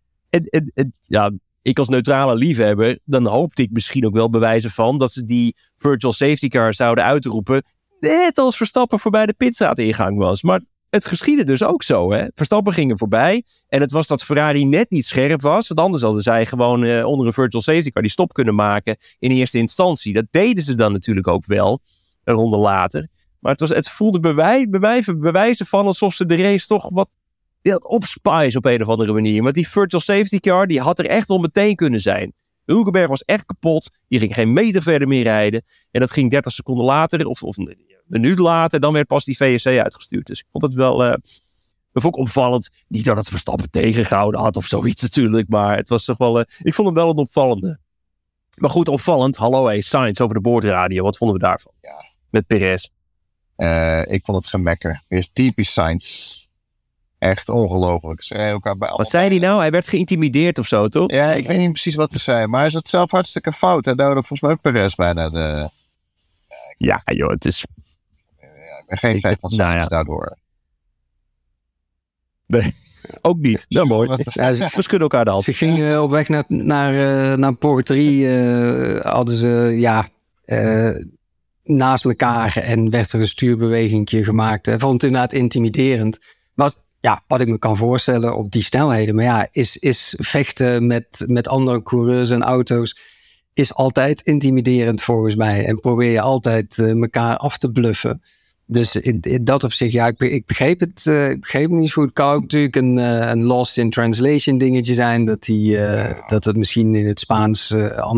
Ik als neutrale liefhebber... Dan hoopte ik misschien ook wel bewijzen van... Dat ze die virtual safety car zouden uitroepen... Net als Verstappen voorbij de pitstraat ingang was. Maar... Het geschiedde dus ook zo. Hè? Verstappen ging er voorbij. En het was dat Ferrari net niet scherp was. Want anders hadden zij gewoon onder een virtual safety car die stop kunnen maken in eerste instantie. Dat deden ze dan natuurlijk ook wel. Een ronde later. Maar het voelde bewijzen van alsof ze de race toch wat opspice op een of andere manier. Maar die virtual safety car die had er echt wel meteen kunnen zijn. Hülkenberg was echt kapot. Die ging geen meter verder meer rijden. En dat ging 30 seconden later of een minuut later. Dan werd pas die VSC uitgestuurd. Dus ik vond het wel... dat vond ik opvallend. Niet dat het Verstappen tegengehouden had of zoiets natuurlijk. Maar het was toch wel... ik vond hem wel een opvallende. Maar goed, opvallend. Hallo, Sainz over de boordradio. Wat vonden we daarvan? Ja. Met Perez. Ik vond het gemekker. Weer typisch Sainz. Echt ongelooflijk. Wat zei hij nou? Hij werd geïntimideerd of zo, toch? Ja, ik weet niet precies wat te zeggen. Maar hij zat zelf hartstikke fout. Hij duwde volgens mij Perez bijna de... Ja, joh, het is... Ik ben geen fan van Sainz daardoor. Nee, ook niet. Nou, mooi. We schudden elkaar de hand. Ze gingen op weg naar Poort 3. Hadden ze naast elkaar en werd er een stuurbewegingje gemaakt. Vond het inderdaad intimiderend. Wat ik me kan voorstellen op die snelheden. Maar ja, is vechten met andere coureurs en auto's is altijd intimiderend volgens mij. En probeer je altijd elkaar af te bluffen. Dus in dat opzicht, ik begreep het. Ik begreep het niet zo goed. Het kan ook natuurlijk een lost in translation dingetje zijn. Dat het misschien in het Spaans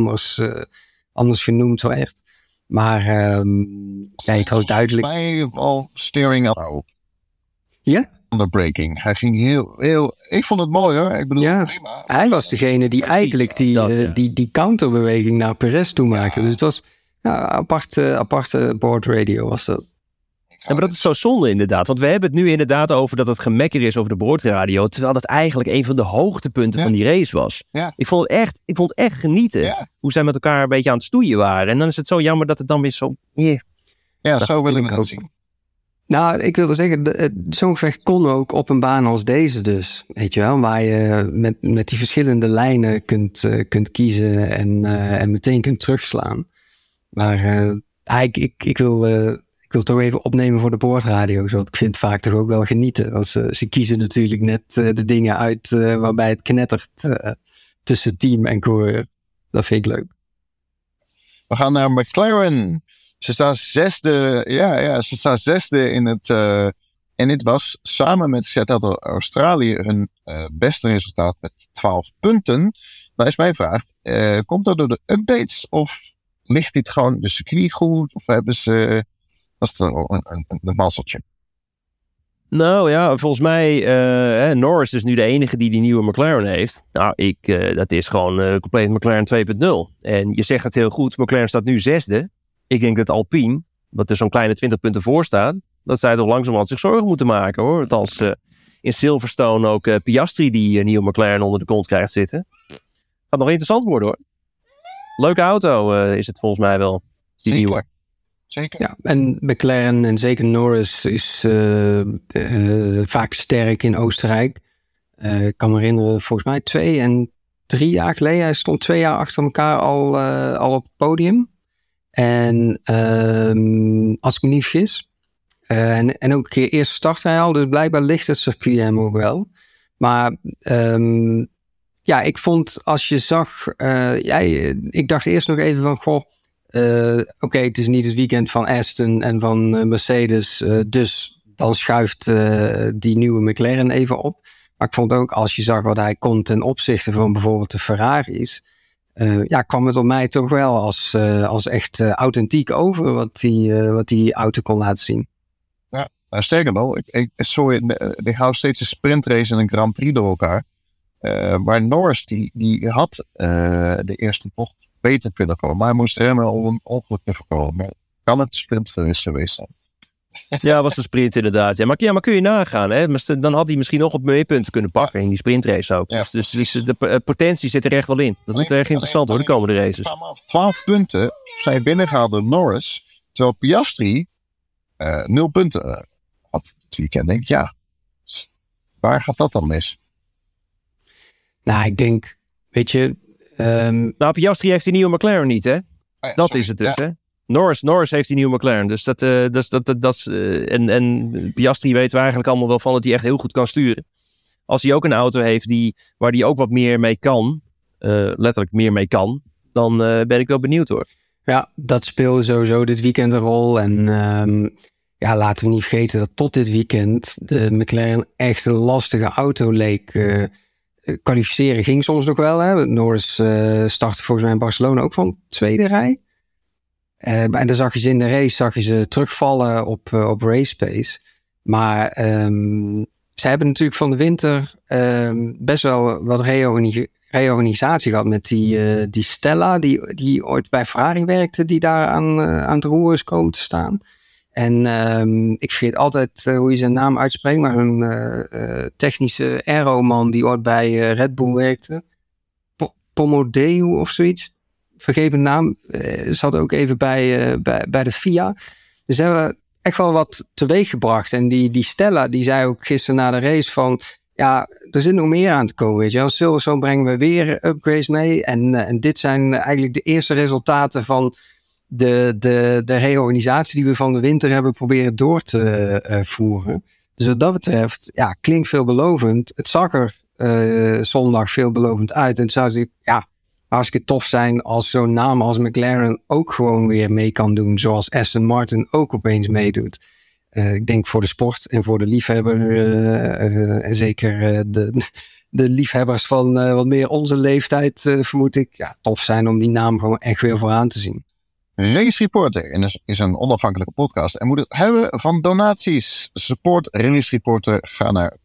anders genoemd werd. Maar het was duidelijk. Bij al steering. Ja? Underbreaking. Hij ging heel... Ik vond het mooi hoor. Ik bedoel, prima. Hij was degene die eigenlijk die counterbeweging naar Perez toe maakte. Dus het was aparte boordradio was dat. Ja, maar dat is zo zonde inderdaad. Want we hebben het nu inderdaad over dat het gemekker is over de boordradio. Terwijl dat eigenlijk een van de hoogtepunten van die race was. Ja. Ik vond het echt genieten. Hoe zij met elkaar een beetje aan het stoeien waren. En dan is het zo jammer dat het dan weer zo... Ja, zo wil ik het zien. Nou, ik wilde zeggen, zo'n gevecht kon ook op een baan als deze dus. Weet je wel, waar je met die verschillende lijnen kunt kiezen en meteen kunt terugslaan. Maar ik wil toch even opnemen voor de boordradio. Want ik vind het vaak toch ook wel genieten. Want ze kiezen natuurlijk net de dingen uit waarbij het knettert tussen team en coureur. Dat vind ik leuk. We gaan naar McLaren. Ze staan zesde. Ze staan zesde in het. En dit was samen met Seattle Australië hun beste resultaat met 12 punten. Nou is mijn vraag. Komt dat door de updates? Of ligt dit gewoon de circuit goed? Of hebben ze... Was het een mazzeltje? Nou ja, volgens mij... Norris is nu de enige die nieuwe McLaren heeft. Nou, dat is gewoon compleet McLaren 2.0. En je zegt het heel goed. McLaren staat nu zesde. Ik denk dat Alpine, wat er zo'n kleine 20 punten voor staat... dat zij toch langzamerhand zich zorgen moeten maken, hoor. Dat als in Silverstone ook Piastri die nieuwe McLaren onder de kont krijgt zitten. Gaat nog interessant worden, hoor. Leuke auto is het volgens mij wel. Die nieuwe. Zeker. Ja, en McLaren en zeker Norris is vaak sterk in Oostenrijk. Ik kan me herinneren, volgens mij 2 en 3 jaar geleden. Hij stond 2 jaar achter elkaar al op het podium. En als ik me niet vergis. En ook een keer eerst start hij al. Dus blijkbaar ligt het circuit hem ook wel. Maar ik vond als je zag... ik dacht eerst nog even van... Goh, oké, het is niet het weekend van Aston en van Mercedes. Dus dan schuift die nieuwe McLaren even op. Maar ik vond ook als je zag wat hij kon ten opzichte van bijvoorbeeld de Ferraris... kwam het op mij toch wel als echt authentiek over wat die auto kon laten zien. Ja, nou, sterker nog, ik hou steeds een sprintrace en een Grand Prix door elkaar. Maar Norris die had de eerste bocht beter kunnen komen. Maar hij moest helemaal om een ongeluk voorkomen. Maar kan het sprintrace geweest zijn? Ja, was de sprint inderdaad. Ja, maar kun je nagaan. Hè? Dan had hij misschien nog wat meer punten kunnen pakken in die sprintrace ook. Ja. Dus de potentie zit er echt wel in. Dat wordt erg interessant hoor, de komende races. 12 punten zijn binnengehaald door Norris. Terwijl Piastri 0 punten had het weekend. Denk ik, ja, waar gaat dat dan mis? Nou, ik denk, weet je... Piastri heeft die nieuwe McLaren niet, hè? Dat is het dus, hè? Norris heeft die nieuwe McLaren. Dus en Piastri weten we eigenlijk allemaal wel van dat hij echt heel goed kan sturen. Als hij ook een auto heeft waar hij ook wat meer mee kan, letterlijk meer mee kan, dan ben ik wel benieuwd hoor. Ja, dat speelde sowieso dit weekend een rol. En laten we niet vergeten dat tot dit weekend de McLaren echt een lastige auto leek. Kwalificeren ging soms nog wel. Hè? Norris startte volgens mij in Barcelona ook van tweede rij. En dan zag je ze in de race terugvallen op race pace. Maar ze hebben natuurlijk van de winter best wel wat reorganisatie gehad met die Stella die ooit bij Ferrari werkte, die daar aan het roer is komen te staan. En ik vergeet altijd hoe je zijn naam uitspreekt, maar een technische aeroman die ooit bij Red Bull werkte. Pomodeu of zoiets. Vergeven naam, zat ook even bij de FIA. Dus ze hebben echt wel wat teweeg gebracht. En die Stella, die zei ook gisteren na de race van... Ja, er zit nog meer aan te komen, weet je wel. Silverstone brengen we weer upgrades mee. En dit zijn eigenlijk de eerste resultaten van de reorganisatie die we van de winter hebben proberen door te voeren. Dus wat dat betreft, ja, klinkt veelbelovend. Het zag er zondag veelbelovend uit. En het zou natuurlijk, hartstikke tof zijn als zo'n naam als McLaren ook gewoon weer mee kan doen. Zoals Aston Martin ook opeens meedoet. Ik denk voor de sport en voor de liefhebber en zeker de liefhebbers van wat meer onze leeftijd vermoed ik. Ja, tof zijn om die naam gewoon echt weer vooraan te zien. Race Reporter is een onafhankelijke podcast en moet het hebben van donaties. Support Race Reporter. Ga naar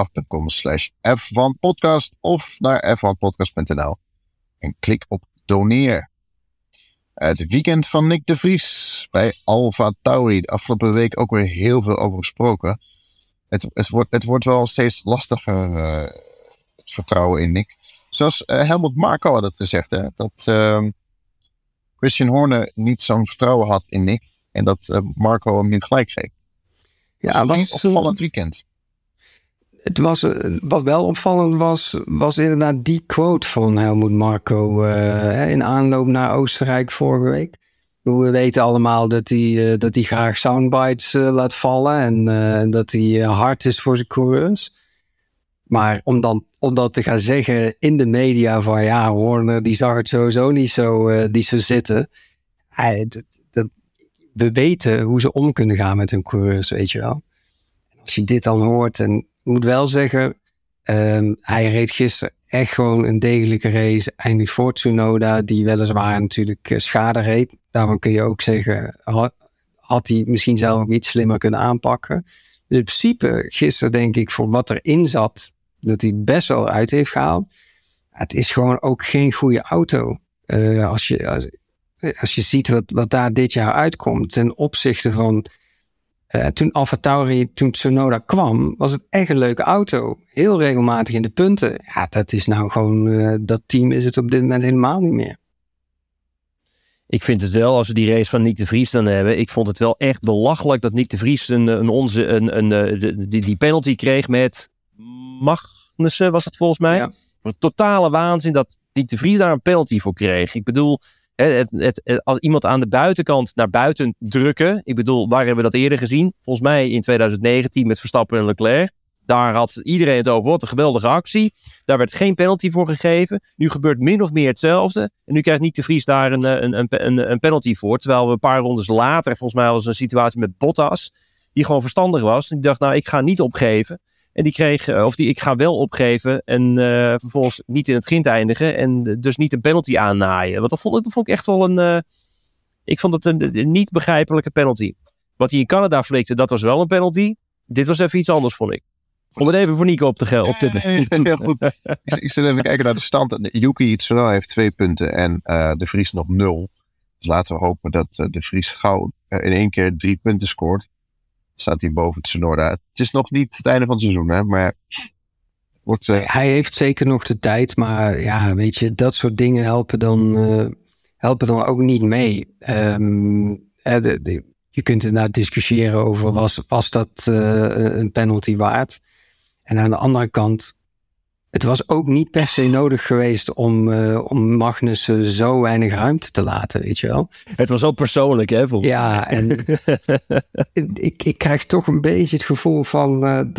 petjeaf.com/F1podcast of naar f1podcast.nl en klik op doneer. Het weekend van Nick de Vries bij AlphaTauri. De afgelopen week ook weer heel veel over gesproken. Het wordt wel steeds lastiger, het vertrouwen in Nick. Zoals Helmut Marko had het gezegd. Hè, dat Christian Horner niet zo'n vertrouwen had in Nick. En dat Marko hem niet gelijk geeft. Ja, dat was een opvallend weekend. Het was, wat wel opvallend was inderdaad die quote van Helmut Marko in aanloop naar Oostenrijk vorige week. We weten allemaal dat hij graag soundbites laat vallen en dat hij hard is voor zijn coureurs. Maar om dat te gaan zeggen in de media van ja, Horner die zag het sowieso niet zo zitten. We weten hoe ze om kunnen gaan met hun coureurs, weet je wel. En als je dit dan hoort en ik moet wel zeggen, hij reed gisteren echt gewoon een degelijke race. Eindig voor Tsunoda, die weliswaar natuurlijk schade reed. Daarvan kun je ook zeggen, had hij misschien zelf ook iets slimmer kunnen aanpakken. Dus in principe gisteren denk ik voor wat erin zat, dat hij het best wel uit heeft gehaald. Het is gewoon ook geen goede auto. Als je ziet wat daar dit jaar uitkomt ten opzichte van... toen AlphaTauri, toen Tsunoda kwam, was het echt een leuke auto. Heel regelmatig in de punten. Ja, dat is nou gewoon... dat team is het op dit moment helemaal niet meer. Ik vind het wel, als we die race van Nick de Vries dan hebben... Ik vond het wel echt belachelijk dat Nick de Vries die penalty kreeg met Magnussen, was het volgens mij. Ja. Een totale waanzin dat Nick de Vries daar een penalty voor kreeg. Ik bedoel, als iemand aan de buitenkant naar buiten drukken. Ik bedoel, waar hebben we dat eerder gezien? Volgens mij in 2019 met Verstappen en Leclerc. Daar had iedereen het over. Wat een geweldige actie. Daar werd geen penalty voor gegeven. Nu gebeurt min of meer hetzelfde. En nu krijgt Nick de Vries daar een penalty voor. Terwijl we een paar rondes later, volgens mij was een situatie met Bottas, die gewoon verstandig was. En die dacht, nou, ik ga niet opgeven. En die kreeg, ik ga wel opgeven en vervolgens niet in het grind eindigen. En dus niet een penalty aannaaien. Want dat vond ik echt wel ik vond het een niet begrijpelijke penalty. Wat hij in Canada flikte, dat was wel een penalty. Dit was even iets anders, vond ik. Om het even voor Nico op te heel goed. Ik zit even kijken naar de stand. Yuki Tsunoda heeft 2 punten en de Vries nog 0. Dus laten we hopen dat de Vries gauw in 1 keer 3 punten scoort. Staat hij boven Tsunoda. Het is nog niet het einde van het seizoen, hè? Maar hij heeft zeker nog de tijd, maar ja, weet je, dat soort dingen helpen dan ook niet mee. Je kunt inderdaad discussiëren over was dat een penalty waard. En aan de andere kant, het was ook niet per se nodig geweest om Magnussen zo weinig ruimte te laten, weet je wel. Het was ook persoonlijk, hè? Ja, en ik krijg toch een beetje het gevoel van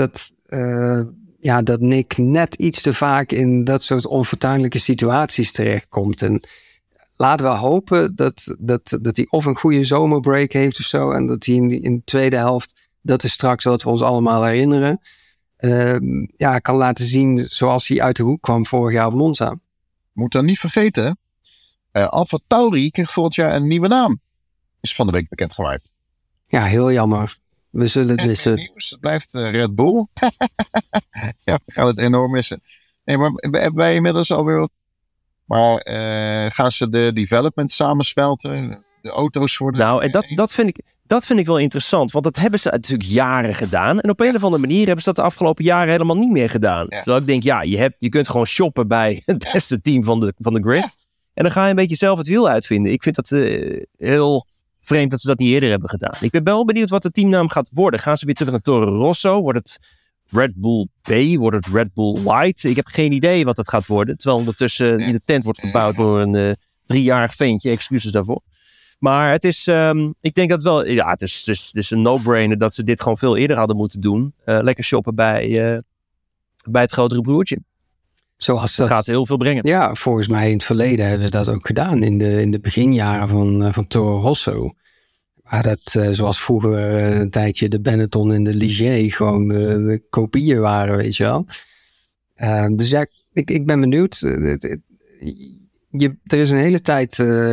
dat Nick net iets te vaak in dat soort onfortuinlijke situaties terechtkomt. En laten we hopen dat hij of een goede zomerbreak heeft of zo. En dat hij in de tweede helft, dat is straks wat we ons allemaal herinneren, kan laten zien zoals hij uit de hoek kwam vorig jaar op Monza. Moet dan niet vergeten, AlphaTauri kreeg volgend jaar een nieuwe naam. Is van de week bekendgemaakt. Ja, heel jammer. We zullen het missen. Nieuws, het blijft Red Bull. Ja, we gaan het enorm missen. Nee, maar hebben wij inmiddels alweer wat. Maar gaan ze de development samensmelten? De auto's worden. Nou, en dat vind ik wel interessant. Want dat hebben ze natuurlijk jaren gedaan. En op een of andere manier hebben ze dat de afgelopen jaren helemaal niet meer gedaan. Ja. Terwijl ik denk, ja, je kunt gewoon shoppen bij het beste team van de grid. Ja. En dan ga je een beetje zelf het wiel uitvinden. Ik vind dat heel vreemd dat ze dat niet eerder hebben gedaan. Ik ben wel benieuwd wat de teamnaam gaat worden. Gaan ze weer terug naar Toro Rosso? Wordt het Red Bull B? Wordt het Red Bull Light? Ik heb geen idee wat dat gaat worden. Terwijl ondertussen in de tent wordt verbouwd door een 3-jarig ventje. Excuses daarvoor. Maar het is, ik denk dat wel, ja, het is een no-brainer dat ze dit gewoon veel eerder hadden moeten doen. Lekker shoppen bij het grotere broertje. Dat gaat heel veel brengen. Ja, volgens mij in het verleden hebben ze dat ook gedaan. In de beginjaren van Toro Rosso. Waar dat, zoals vroeger een tijdje de Benetton en de Ligier gewoon de kopieën waren, weet je wel. Dus ja, ik ben benieuwd. Er is een hele tijd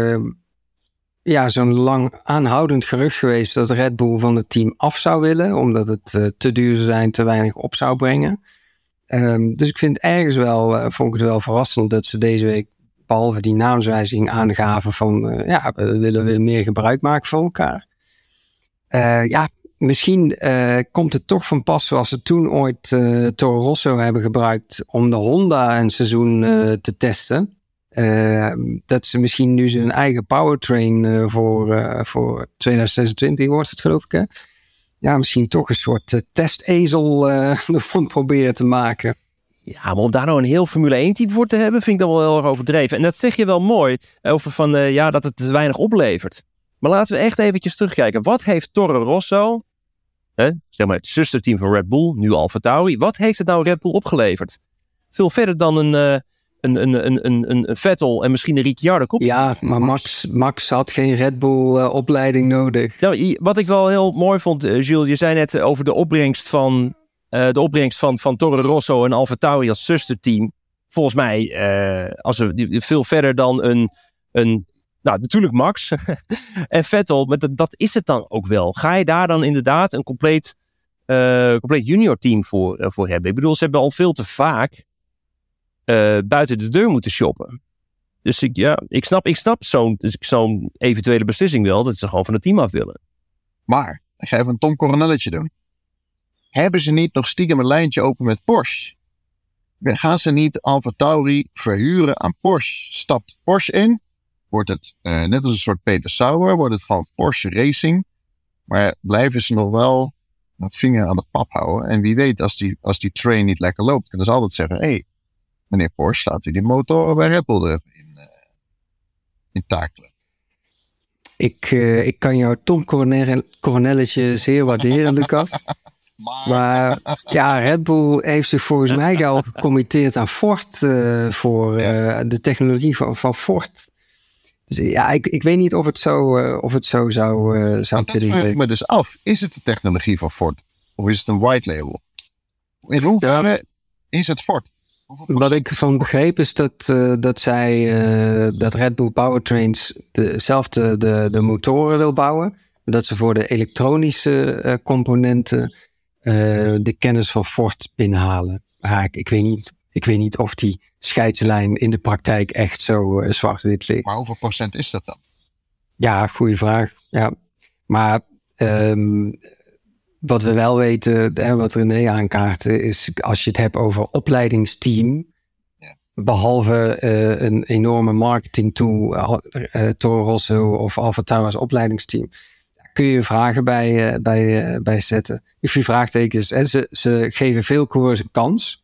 zo'n lang aanhoudend gerucht geweest dat Red Bull van het team af zou willen. Omdat het te duur zou zijn, te weinig op zou brengen. Dus ik vind ergens vond ik het wel verrassend dat ze deze week, behalve die naamswijziging, aangaven van we willen weer meer gebruik maken van elkaar. Misschien komt het toch van pas zoals ze toen ooit Toro Rosso hebben gebruikt om de Honda een seizoen te testen. Dat ze misschien nu hun eigen powertrain voor 2026 wordt het, geloof ik, hè? Ja, misschien toch een soort testezel ervan proberen te maken. Ja, maar om daar nou een heel Formule 1 type voor te hebben, vind ik dan wel heel erg overdreven. En dat zeg je wel mooi, over van dat het te weinig oplevert. Maar laten we echt eventjes terugkijken. Wat heeft Toro Rosso, zeg maar het zusterteam van Red Bull, nu AlphaTauri, wat heeft het nou Red Bull opgeleverd? Veel verder dan een Vettel en misschien een Ricciardo. Ja, maar Max had geen Red Bull opleiding nodig. Nou, wat ik wel heel mooi vond, Jules, je zei net over de opbrengst van Toro Rosso en AlphaTauri als zusterteam. Volgens mij, als we veel verder dan een natuurlijk Max en Vettel, maar dat is het dan ook wel. Ga je daar dan inderdaad een compleet junior team voor hebben? Ik bedoel, ze hebben al veel te vaak buiten de deur moeten shoppen. Dus ik snap zo'n eventuele beslissing wel, dat ze gewoon van het team af willen. Maar, ik ga even een Tom Coronelletje doen. Hebben ze niet nog stiekem een lijntje open met Porsche? Gaan ze niet AlphaTauri verhuren aan Porsche? Stapt Porsche in? Wordt het net als een soort Peter Sauer? Wordt het van Porsche Racing? Maar blijven ze nog wel een vinger aan de pap houden? En wie weet, als die train niet lekker loopt, kunnen ze altijd zeggen, meneer Porsche, laat hij die motor bij Red Bull er even in takelen. Ik kan jouw Tom Coronelletje zeer waarderen, Lucas. Maar ja, Red Bull heeft zich volgens mij al gecommitteerd aan Ford voor de technologie van Ford. Dus ja, ik weet niet of het zo zou kunnen. Dat vraag ik me dus af. Is het de technologie van Ford? Of is het een white label? In hoeverre is het Ford? Wat ik van begreep is dat Red Bull Powertrains zelf de motoren wil bouwen. Maar dat ze voor de elektronische componenten de kennis van Ford binnenhalen. Ik weet niet of die scheidslijn in de praktijk echt zo zwart-wit ligt. Maar hoeveel procent is dat dan? Ja, goede vraag. Ja. Maar wat we wel weten, wat René aankaartte, is als je het hebt over opleidingsteam, behalve een enorme marketing tool, Toro Rosso of Alfa Tauris opleidingsteam, kun je vragen bij zetten. If je vraagtekens, ze geven veel coureurs een kans.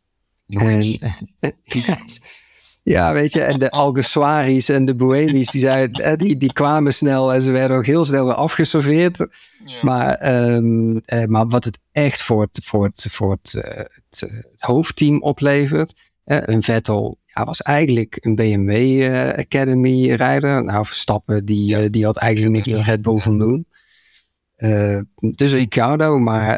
Ja, weet je, en de Alguersuaris en de Buelis, die kwamen snel en ze werden ook heel snel weer afgeserveerd. Ja. Maar wat het echt voor het hoofdteam oplevert, een Vettel was eigenlijk een BMW Academy rijder. Nou, Verstappen, die had eigenlijk niks meer Red Bull van doen. Dus Ricciardo, maar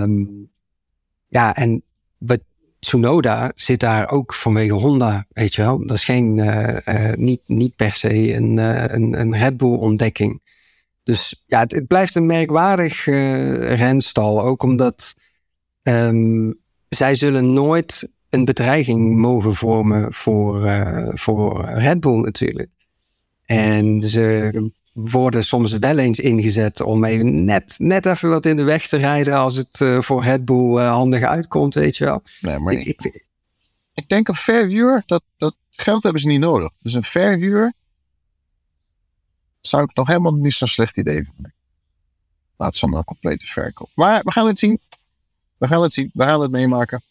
en wat Tsunoda zit daar ook vanwege Honda, weet je wel. Dat is niet per se een Red Bull ontdekking. Dus ja, het blijft een merkwaardig renstal. Ook omdat zij zullen nooit een bedreiging mogen vormen voor Red Bull natuurlijk. En ze worden soms wel eens ingezet om even net even wat in de weg te rijden als het voor Red Bull handig uitkomt, weet je wel. Nee, maar ik denk een verhuur, dat geld hebben ze niet nodig. Dus een verhuur zou ik nog helemaal niet zo'n slecht idee vinden. Laat ze maar een complete verkoop. Maar we gaan het zien. We gaan het meemaken.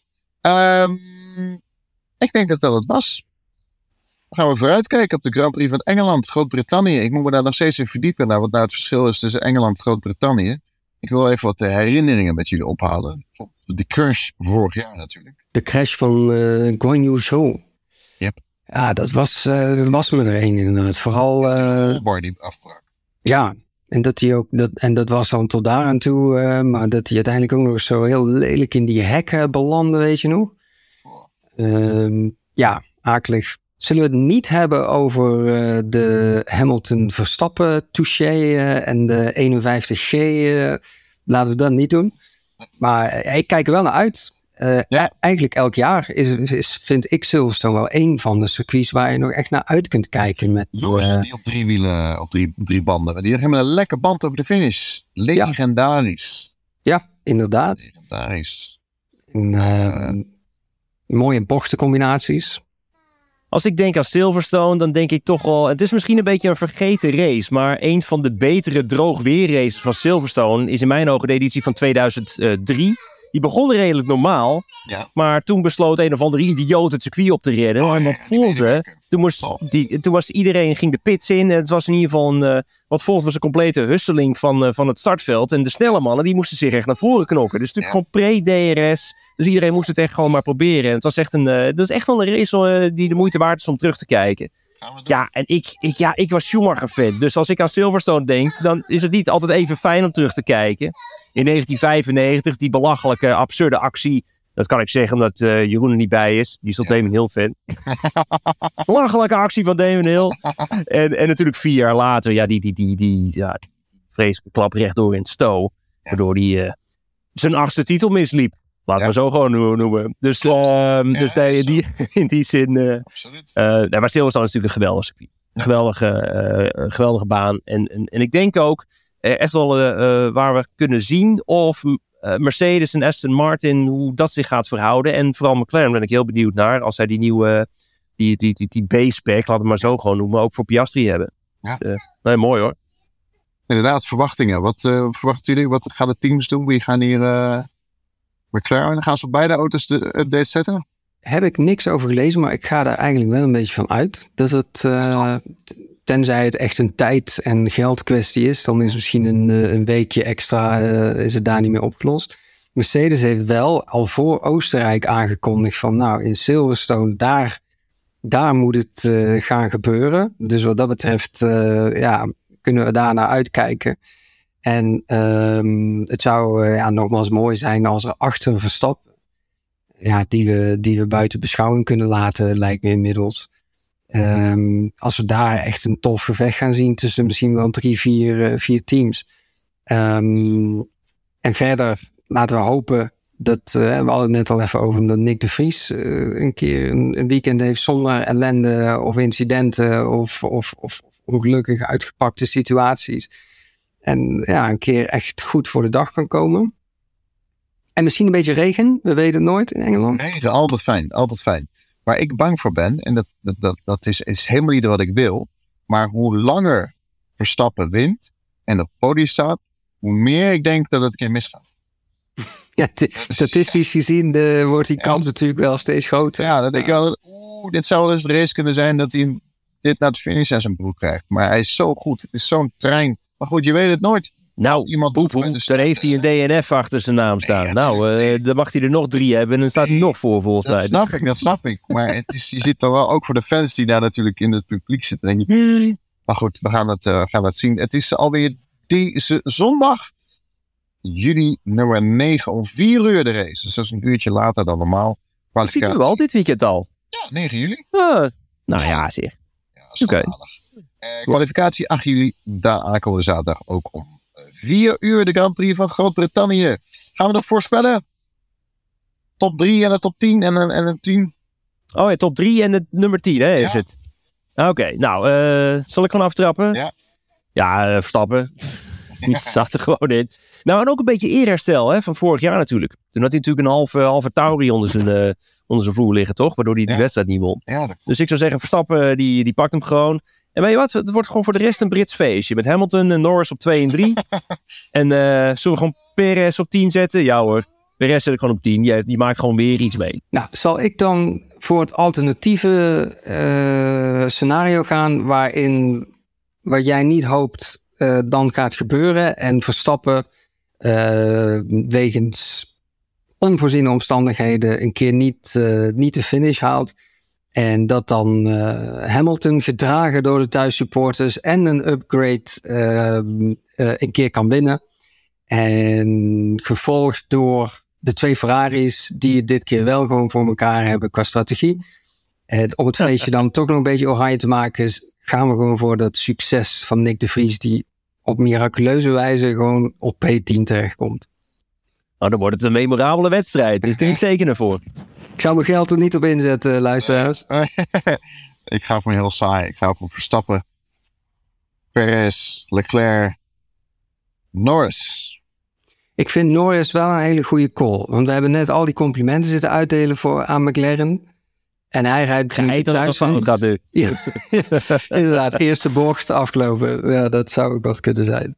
Ik denk dat het was. Dan gaan we vooruitkijken op de Grand Prix van Engeland, Groot-Brittannië. Ik moet me daar nog steeds in verdiepen naar wat nou het verschil is tussen Engeland en Groot-Brittannië. Ik wil even wat herinneringen met jullie ophalen. De crash vorig jaar natuurlijk. De crash van Guan Yu Zhou. Yep. Ja, dat was me er één inderdaad. Vooral... die afbrak. Ja, en dat was dan tot daar aan toe. Maar dat hij uiteindelijk ook nog zo heel lelijk in die hek belandde, weet je nog? Ja, akelig. Zullen we het niet hebben over de Hamilton-Verstappen touché en de 51G? Laten we dat niet doen. Maar ik kijk er wel naar uit. Eigenlijk elk jaar vind ik Silverstone wel een van de circuits waar je nog echt naar uit kunt kijken. Met die op 3 wielen, op drie banden. Die hebben een lekker band op de finish. Legendarisch. Ja, inderdaad. Legendarisch. Mooie bochtencombinaties. Als ik denk aan Silverstone, dan denk ik toch wel... Het is misschien een beetje een vergeten race, maar een van de betere droogweerraces van Silverstone is in mijn ogen de editie van 2003. Die begon redelijk normaal, maar toen besloot een of andere idioot het circuit op te redden. En wat volgde, toen was iedereen ging de pits in. En het was in ieder geval wat volgde was een complete husseling van het startveld. En de snelle mannen, die moesten zich echt naar voren knokken. Dus natuurlijk gewoon pre-DRS. Dus iedereen moest het echt gewoon maar proberen. En het was echt dat is echt wel een race die de moeite waard is om terug te kijken. Ja, en ik was Schumacher-fan. Dus als ik aan Silverstone denk, dan is het niet altijd even fijn om terug te kijken. In 1995, die belachelijke, absurde actie. Dat kan ik zeggen omdat Jeroen er niet bij is. Die is tot Damon Hill-fan. Belachelijke actie van Damon Hill. En natuurlijk 4 jaar later, die vreselijke klap rechtdoor in het sto. Waardoor hij zijn 8e titel misliep. Laten we zo gewoon noemen. Dus in die zin... maar Silverstone is natuurlijk een geweldig circuit. Geweldige baan. En ik denk ook echt wel waar we kunnen zien of Mercedes en Aston Martin, hoe dat zich gaat verhouden. En vooral McLaren ben ik heel benieuwd naar. Als zij die nieuwe, die base-pack, laten we het maar zo gewoon noemen, ook voor Piastri hebben. Ja. Mooi hoor. Inderdaad, verwachtingen. Wat verwachten jullie? Wat gaan de teams doen? Wie gaan hier... McLaren, gaan ze op beide auto's de update zetten? heb ik niks over gelezen, maar ik ga daar eigenlijk wel een beetje van uit. Dat het, tenzij het echt een tijd- en geldkwestie is, dan is misschien een weekje extra, is het daar niet meer opgelost. Mercedes heeft wel al voor Oostenrijk aangekondigd van, nou, in Silverstone, daar moet het gaan gebeuren. Dus wat dat betreft, kunnen we daar naar uitkijken. En het zou nogmaals mooi zijn als er achter Verstappen, die we buiten beschouwing kunnen laten, lijkt me inmiddels. Als we daar echt een tof gevecht gaan zien tussen misschien wel 3-4 teams. En verder laten we hopen dat, we hadden het net al even over, dat Nick de Vries een keer een weekend heeft zonder ellende of incidenten of ongelukkig uitgepakte situaties. En een keer echt goed voor de dag kan komen. En misschien een beetje regen, we weten het nooit in Engeland. Regen, altijd fijn. Waar ik bang voor ben, en dat is helemaal niet wat ik wil, maar hoe langer Verstappen wint en op het podium staat, hoe meer ik denk dat het een keer misgaat. Ja, statistisch gezien wordt die kans natuurlijk wel steeds groter. Ja, dan denk ik wel, dit zou wel eens de race kunnen zijn dat hij dit naar de finish aan zijn broek krijgt. Maar hij is zo goed, het is zo'n trein. Maar goed, je weet het nooit. Nou, daar heeft hij een DNF achter zijn naam staan. Dan mag hij er nog 3 hebben en dan staat hij nog voor volgens mij. Dat snap ik. Maar je zit dan wel ook voor de fans die daar natuurlijk in het publiek zitten. Maar goed, we gaan het zien. Het is alweer deze zondag, juli nummer 9 om 4 uur de race. Dus dat is een uurtje later dan normaal. Dat zien we al dit weekend al. Ja, 9 juli. Nou ja, zeg. Ja, dat is kwalificatie 8 juli. Daar aankomende zaterdag ook om 4 uur de Grand Prix van Groot-Brittannië. Gaan we nog voorspellen? Top 3 en de top 10 en een 10. Oh ja, top 3 en de nummer 10, hè, is het? Oké, nou, zal ik gewoon aftrappen? Ja. Ja, Verstappen. Die zat er gewoon in. Nou, en ook een beetje eerherstel van vorig jaar natuurlijk. Toen had hij natuurlijk een halve Tauri onder zijn vloer liggen, toch? Waardoor hij die wedstrijd niet won. Ja, dus ik zou zeggen, Verstappen die pakt hem gewoon. En weet je wat? Het wordt gewoon voor de rest een Brits feestje. Met Hamilton en Norris op 2 en 3. En zullen we gewoon Perez op 10 zetten? Ja hoor. Perez zet ik gewoon op 10. Die maakt gewoon weer iets mee. Nou, zal ik dan voor het alternatieve scenario gaan waar jij niet hoopt dan gaat gebeuren en Verstappen wegens onvoorziene omstandigheden een keer niet de finish haalt. En dat dan Hamilton, gedragen door de thuissupporters en een upgrade, een keer kan winnen. En gevolgd door de 2 Ferraris die het dit keer wel gewoon voor elkaar hebben qua strategie. En om het feestje dan toch nog een beetje oranje te maken, gaan we gewoon voor dat succes van Nick de Vries, die op miraculeuze wijze gewoon op P10 terechtkomt. Nou, dan wordt het een memorabele wedstrijd. Daar kun je tekenen voor. Ik zou mijn geld er niet op inzetten, luisteraars. Ik ga voor heel saai. Ik ga voor Verstappen, Perez, Leclerc, Norris. Ik vind Norris wel een hele goede call. Want we hebben net al die complimenten zitten uitdelen aan McLaren. En hij rijdt natuurlijk thuis. Ja, inderdaad, eerste bocht afgelopen. Ja, dat zou ook wat kunnen zijn.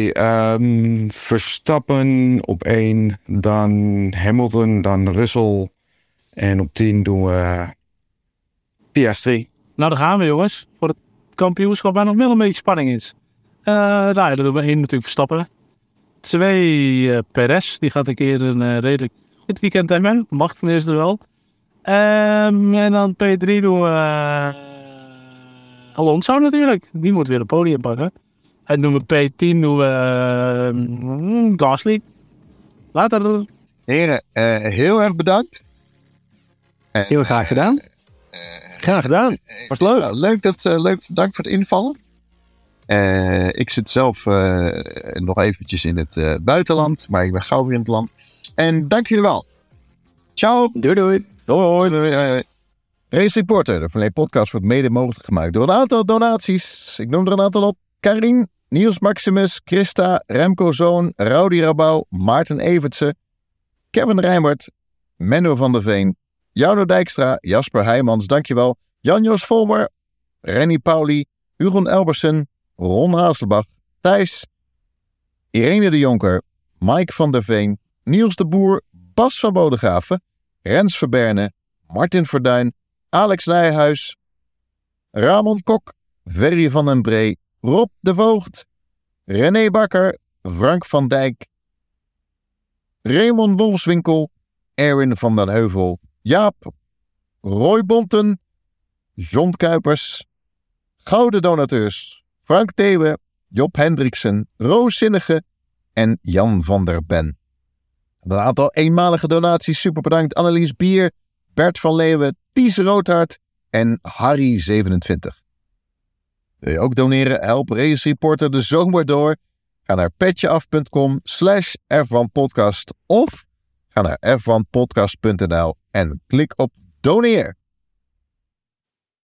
Verstappen op 1, dan Hamilton, dan Russell. En op 10 doen we Piastri. Nou, daar gaan we, jongens. Voor het kampioenschap waar nog wel een beetje spanning is. Dan doen we 1 natuurlijk Verstappen. 2 Perez. Die gaat een keer een redelijk goed weekend hebben. Mag ten eerste wel. En dan P3 doen we Alonso natuurlijk. Die moet weer een podium pakken. En doen we P10 doen we Gasly. Later. Heren, heel erg bedankt. Heel graag gedaan. Graag gedaan. Was leuk. Leuk, dank voor het invallen. Ik zit zelf nog eventjes in het buitenland, maar ik ben gauw weer in het land. En dank jullie wel. Ciao. Doei. Hoi. Race Reporter, de Formule 1 podcast, wordt mede mogelijk gemaakt door een aantal donaties. Ik noem er een aantal op. Karin, Niels Maximus, Christa, Remco Zoon, Rowdy Rabouw, Maarten Evertsen, Kevin Rijmert, Menno van der Veen, Jarno Dijkstra, Jasper Heijmans, dankjewel. Jan-Joos Volmer, Renny Pauli, Hugon Elbersen, Ron Haselbach, Thijs, Irene de Jonker, Mike van der Veen, Niels de Boer, Bas van Bodegraven, Rens Verberne, Martin Verduin, Alex Nijhuis, Ramon Kok, Ferry van den Bree, Rob de Voogd, René Bakker, Frank van Dijk, Raymond Wolfswinkel, Erwin van den Heuvel, Jaap, Roy Bonten, John Kuipers, Gouden Donateurs, Frank Theeuwen, Job Hendriksen, Roos Zinnige en Jan van der Ben. Een aantal eenmalige donaties, super bedankt. Annelies Bier, Bert van Leeuwen, Ties Roodhart en Harry27. Wil je ook doneren? Help Race Reporter de zomer door. Ga naar petjeaf.com/F1podcast of ga naar f1podcast.nl en klik op doneer.